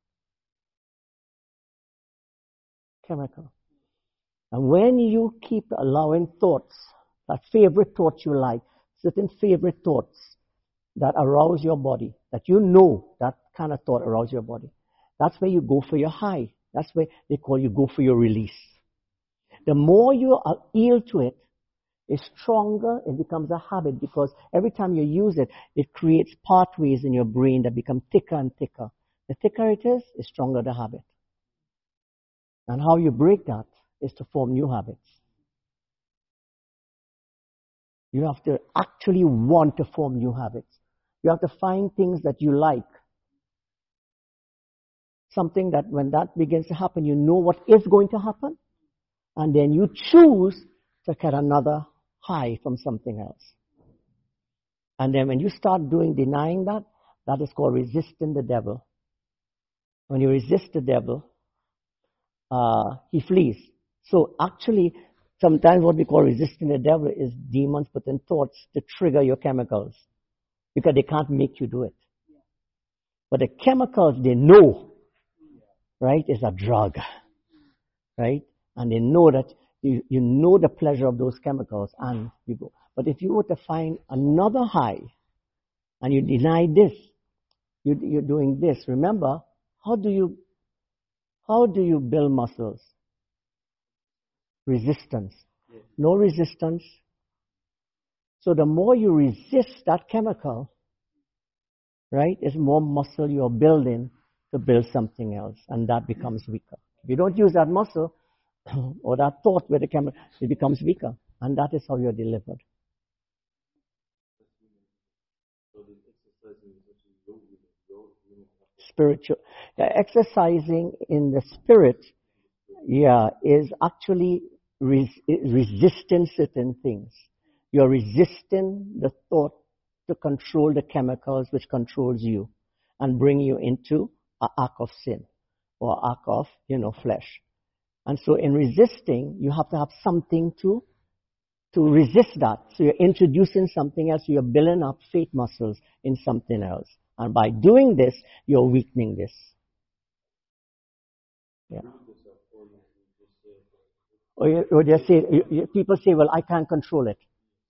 Chemical. And when you keep allowing thoughts, that favorite thoughts you like, certain favorite thoughts that arouse your body, that that kind of thought arouse your body, that's where you go for your high. That's where they call you go for your release. The more you yield to it, the stronger it becomes a habit, because every time you use it, it creates pathways in your brain that become thicker and thicker. The thicker it is, the stronger the habit. And how you break that is to form new habits. You have to actually want to form new habits. You have to find things that you like. Something that when that begins to happen, you know what is going to happen. And then you choose to get another high from something else. And then when you start denying that, that is called resisting the devil. When you resist the devil, he flees. So actually, sometimes what we call resisting the devil is demons putting thoughts to trigger your chemicals, because they can't make you do it. But the chemicals, they know, right, is a drug, right? And they know that you know the pleasure of those chemicals, and you go. But if you were to find another high, and you deny this, you're doing this. Remember, how do you build muscles? Resistance. No resistance. So the more you resist that chemical, right, is more muscle you're building to build something else, and that becomes weaker. If you don't use that muscle or that thought with the chemical, it becomes weaker, and that is how you're delivered. Spiritual. Exercising in the spirit, is actually resisting certain things. You're resisting the thought to control the chemicals which controls you and bring you into an act of sin or act of, flesh. And so in resisting, you have to have something to resist that. So you're introducing something else. So you're building up faith muscles in something else. And by doing this, you're weakening this. Yeah. Or they say, people say, well, I can't control it.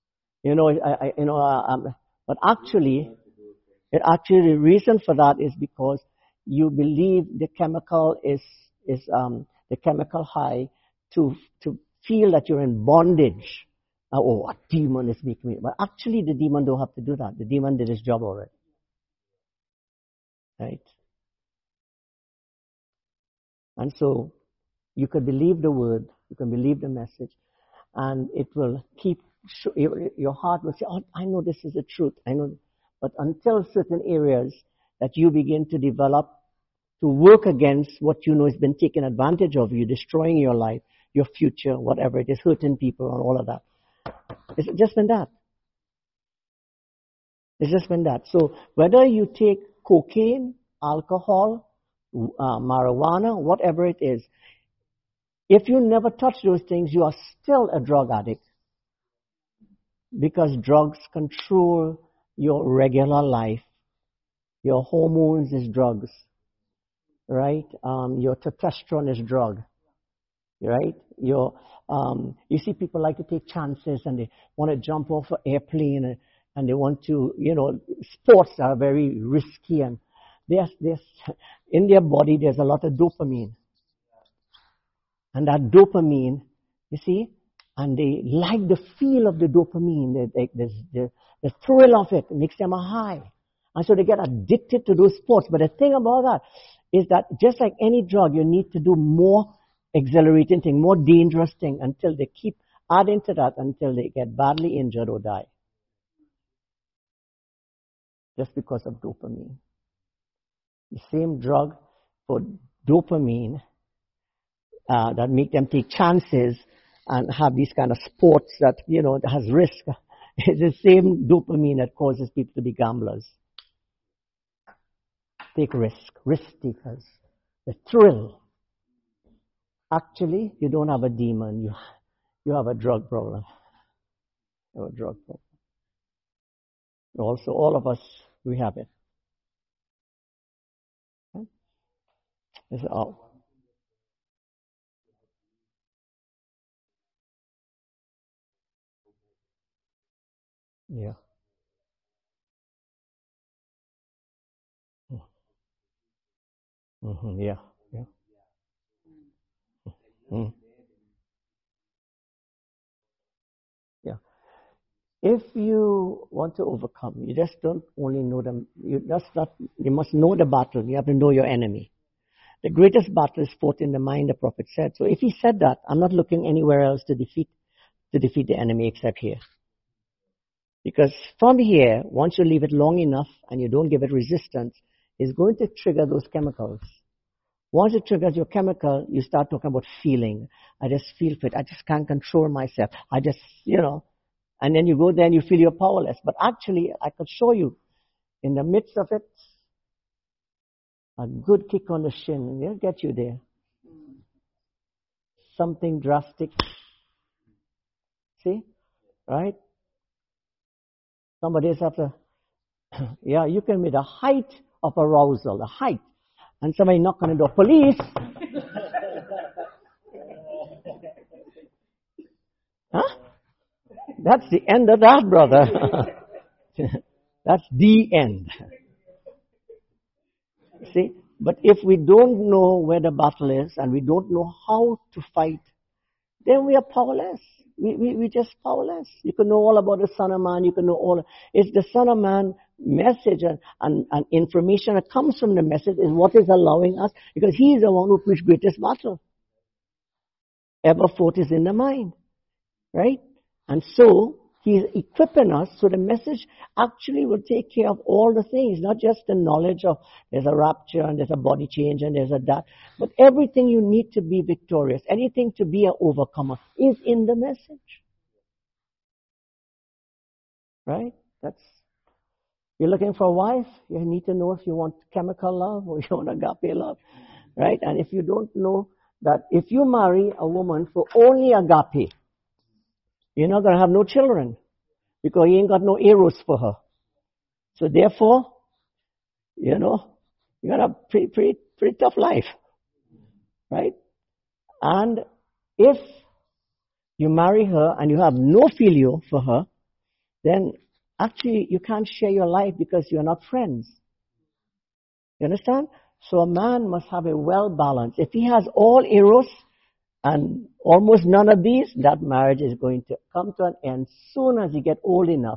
But actually, the reason for that is because you believe the chemical is the chemical high to feel that you're in bondage. A demon is making me. But actually, the demon don't have to do that. The demon did his job already. Right? And so, you can believe the word, you can believe the message, and it will keep, your heart will say, I know this is the truth. I know. But until certain areas that you begin to develop, to work against what you know has been taken advantage of you, destroying your life, your future, whatever it is, hurting people and all of that. It's just been that. It's just been that. So whether you take cocaine, alcohol, marijuana, whatever it is, if you never touch those things, you are still a drug addict. because drugs control your regular life. Your hormones is drugs, right? Your testosterone is drug, right? You see people like to take chances and they want to jump off an airplane and they want to, sports are very risky and there's in their body there's a lot of dopamine. And that dopamine, you see, and they like the feel of the dopamine, the thrill of it makes them a high. And so they get addicted to those sports. But the thing about that is that just like any drug, you need to do more exhilarating thing, more dangerous thing until they keep adding to that until they get badly injured or die. Just because of dopamine. The same drug for dopamine that make them take chances and have these kind of sports that, that has risk. It's the same dopamine that causes people to be gamblers. Take risk takers. The thrill. Actually, you don't have a demon. You have a drug problem. You have a drug problem. Also, all of us, we have it. Okay? It's all. Yeah. Mm-hmm. Yeah. Yeah. Mm. Yeah. If you want to overcome, you just don't only know them. You must know the battle. You have to know your enemy. The greatest battle is fought in the mind, the prophet said. So if he said that, I'm not looking anywhere else to defeat the enemy except here. Because from here, once you leave it long enough and you don't give it resistance, it's going to trigger those chemicals. Once it triggers your chemical, you start talking about feeling. I just feel fit. I just can't control myself. I just, and then you go there and you feel you're powerless. But actually, I could show you, in the midst of it, a good kick on the shin, it'll get you there. Something drastic. See? Right? Somebody else after, yeah, you can be the height of arousal, the height. And somebody knock on the door, police! Huh? That's the end of that, brother. That's the end. See? But if we don't know where the battle is and we don't know how to fight, then we are powerless. We just powerless. You can know all about the Son of Man. You can know all. It's the Son of Man message and information that comes from the message is what is allowing us, because He is the one who preached greatest battle. Ever fought is in the mind. Right? And so, He's equipping us so the message actually will take care of all the things, not just the knowledge of there's a rapture and there's a body change and there's a that, but everything you need to be victorious, anything to be an overcomer is in the message. Right? You're looking for a wife, you need to know if you want chemical love or you want agape love. Right? And if you don't know that if you marry a woman for only agape, you're not going to have no children because you ain't got no eros for her. So therefore, you're going to have a pretty tough life. Right? And if you marry her and you have no filio for her, then actually you can't share your life because you're not friends. You understand? So a man must have a well balance. If he has all eros and almost none of these, that marriage is going to come to an end soon as you get old enough.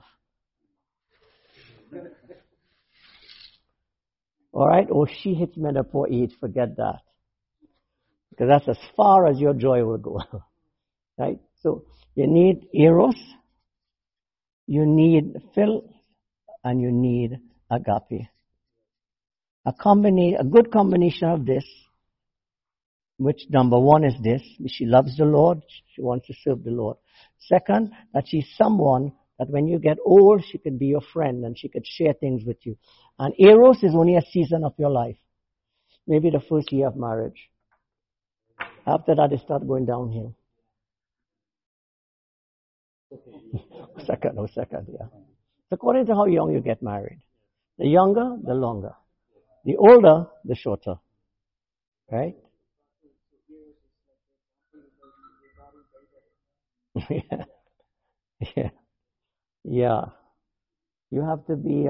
All right? Or she hits menopause age, forget that. Because that's as far as your joy will go. Right? So you need eros, you need phil, and you need agape. A good combination of this, which number one is this, she loves the Lord, she wants to serve the Lord. Second, that she's someone that when you get old, she could be your friend and she could share things with you. And eros is only a season of your life. Maybe the first year of marriage. After that, it starts going downhill. second, yeah. It's according to how young you get married. The younger, the longer. The older, the shorter. Right? Yeah. Yeah. Yeah. You have to be,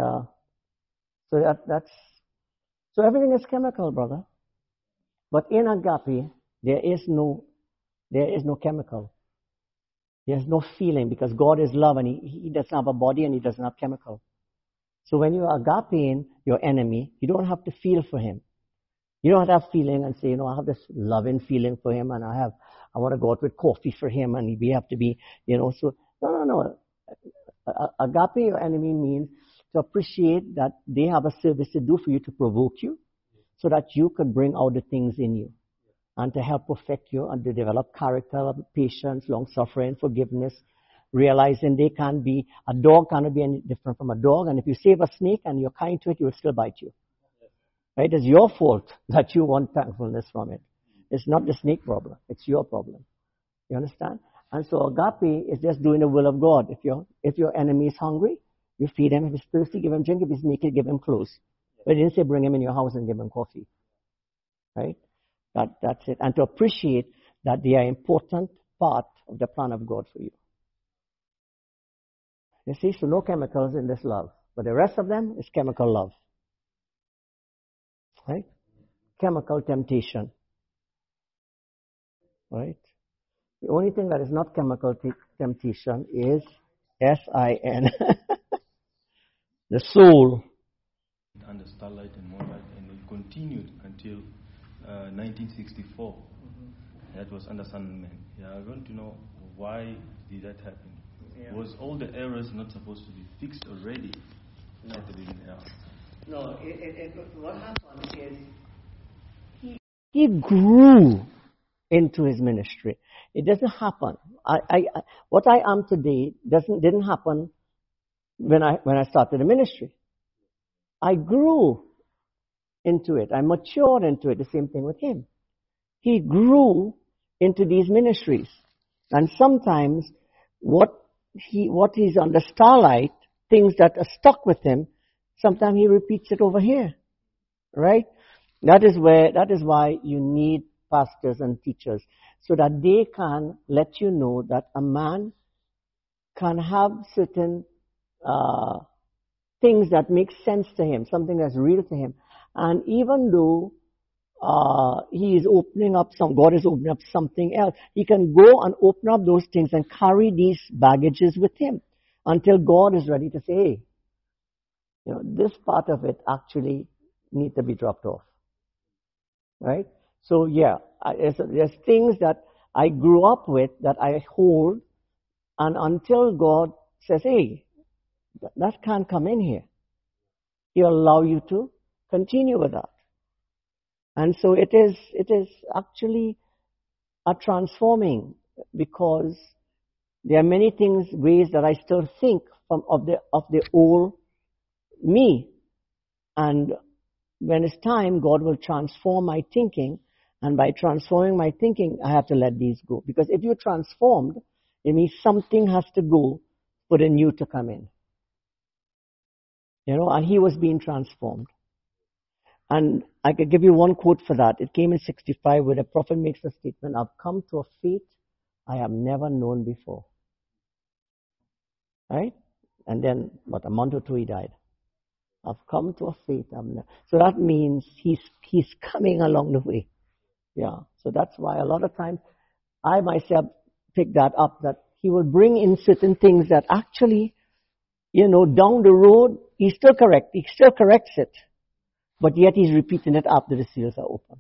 so everything is chemical, brother. But in agape, there is no chemical. There's no feeling because God is love and He doesn't have a body and He doesn't have chemical. So when you are agapeing your enemy, you don't have to feel for him. You don't have feeling and say, I have this loving feeling for him and I want to go out with coffee for him and we have to be, so no. Agape your enemy means to appreciate that they have a service to do for you to provoke you so that you could bring out the things in you and to help perfect you and to develop character, patience, long-suffering, forgiveness, realizing a dog cannot be any different from a dog, and if you save a snake and you're kind to it, it will still bite you. Right? It's your fault that you want thankfulness from it. It's not the snake problem. It's your problem. You understand? And so agape is just doing the will of God. If your enemy is hungry, you feed him. If he's thirsty, give him drink. If he's naked, give him clothes. But it didn't say bring him in your house and give him coffee. Right? That's it. And to appreciate that they are an important part of the plan of God for you. You see, so no chemicals in this love. But the rest of them is chemical love. Right? Chemical temptation. Right? The only thing that is not chemical temptation is S-I-N. The soul. Under Starlight and Moonlight, and it continued until 1964. That was under Sunman. Yeah, I want to know why did that happen? Yeah. Was all the errors not supposed to be fixed already? No. No. What happened is he grew into his ministry. It doesn't happen. What I am today didn't happen when I started the ministry. I grew into it. I matured into it. The same thing with him. He grew into these ministries, and sometimes what he's on the Starlight, things that are stuck with him, sometimes he repeats it over here, right? That is why you need pastors and teachers, so that they can let you know that a man can have certain things that make sense to him, something that's real to him. And even though he is opening up God is opening up something else, he can go and open up those things and carry these baggages with him until God is ready to say, hey, this part of it actually needs to be dropped off. Right? So yeah, there's things that I grew up with that I hold, and until God says, hey, that can't come in here, He'll allow you to continue with that. And so it is actually a transforming, because there are many ways that I still think of the old me. And when it's time, God will transform my thinking. And by transforming my thinking, I have to let these go. Because if you're transformed, it means something has to go for the new to come in. And he was being transformed. And I could give you one quote for that. It came in 65 where the prophet makes a statement, I've come to a faith I have never known before. Right? And then, a month or two, he died. I've come to a faith I've never. So that means he's coming along the way. Yeah. So that's why a lot of times I myself pick that up, that he will bring in certain things that actually, down the road, he still corrects it. But yet he's repeating it after the seals are open.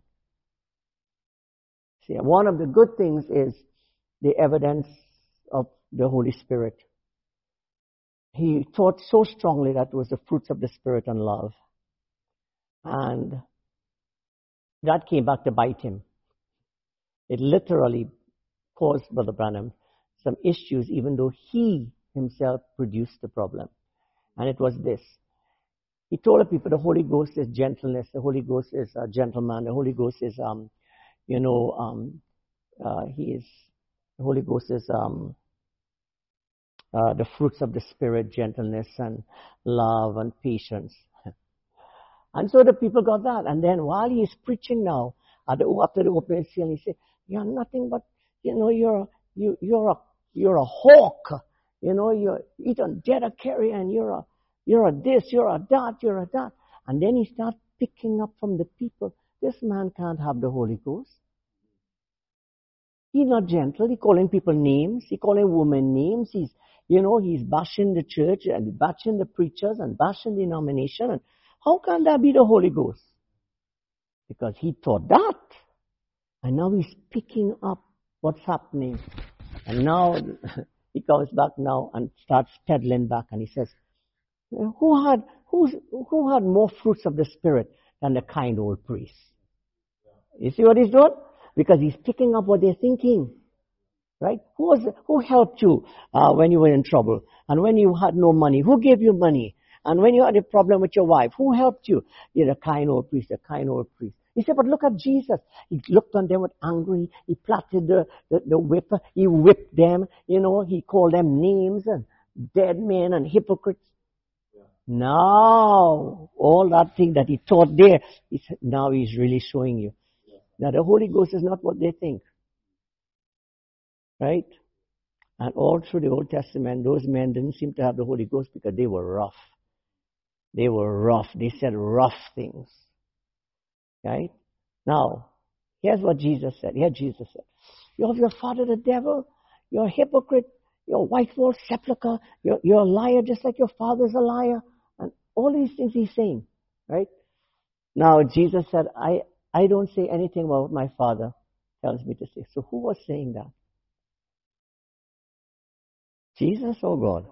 See, one of the good things is the evidence of the Holy Spirit. He taught so strongly that it was the fruits of the Spirit and love. And that came back to bite him. It literally caused Brother Branham some issues, even though he himself produced the problem. And it was this. He told the people the Holy Ghost is gentleness, the Holy Ghost is a gentleman, the Holy Ghost is, the Holy Ghost is the fruits of the Spirit, gentleness and love and patience. And so the people got that. And then while he's preaching now, after the opening seal, he said, "You're nothing but, you're a hawk. You're eating dead a carrier, and you're a this, you're a that, you're a that." And then he starts picking up from the people. This man can't have the Holy Ghost. He's not gentle. He's calling people names. He's calling women names. He's bashing the church and bashing the preachers and bashing the denomination. And how can that be the Holy Ghost? Because he taught that. And now he's picking up what's happening. And now he comes back now and starts peddling back, and he says, who had more fruits of the Spirit than the kind old priest? You see what he's doing? Because he's picking up what they're thinking. Right? Who helped you when you were in trouble? And when you had no money, who gave you money? And when you had a problem with your wife, who helped you? You're the kind old priest, the kind old priest. He said, but look at Jesus. He looked on them with anger. He platted the whip. He whipped them. He called them names and dead men and hypocrites. Yeah. Now, all that thing that he taught there, now he's really showing you. Yeah. Now, the Holy Ghost is not what they think. Right? And all through the Old Testament, those men didn't seem to have the Holy Ghost because they were rough. They were rough. They said rough things. Right? Now, here's what Jesus said. Here Jesus said, "You're of your father the devil. You're a hypocrite. You're a white-walled sepulchre. You're a liar just like your father's a liar." And all these things he's saying. Right? Now, Jesus said, I don't say anything about what my Father tells me to say. So who was saying that? Jesus or God?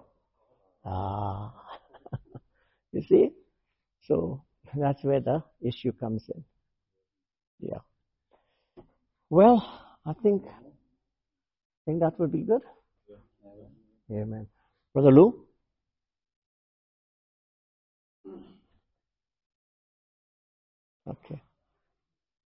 You see? So that's where the issue comes in. Yeah. Well, I think that would be good. Yeah. Amen. Brother Lou? Okay.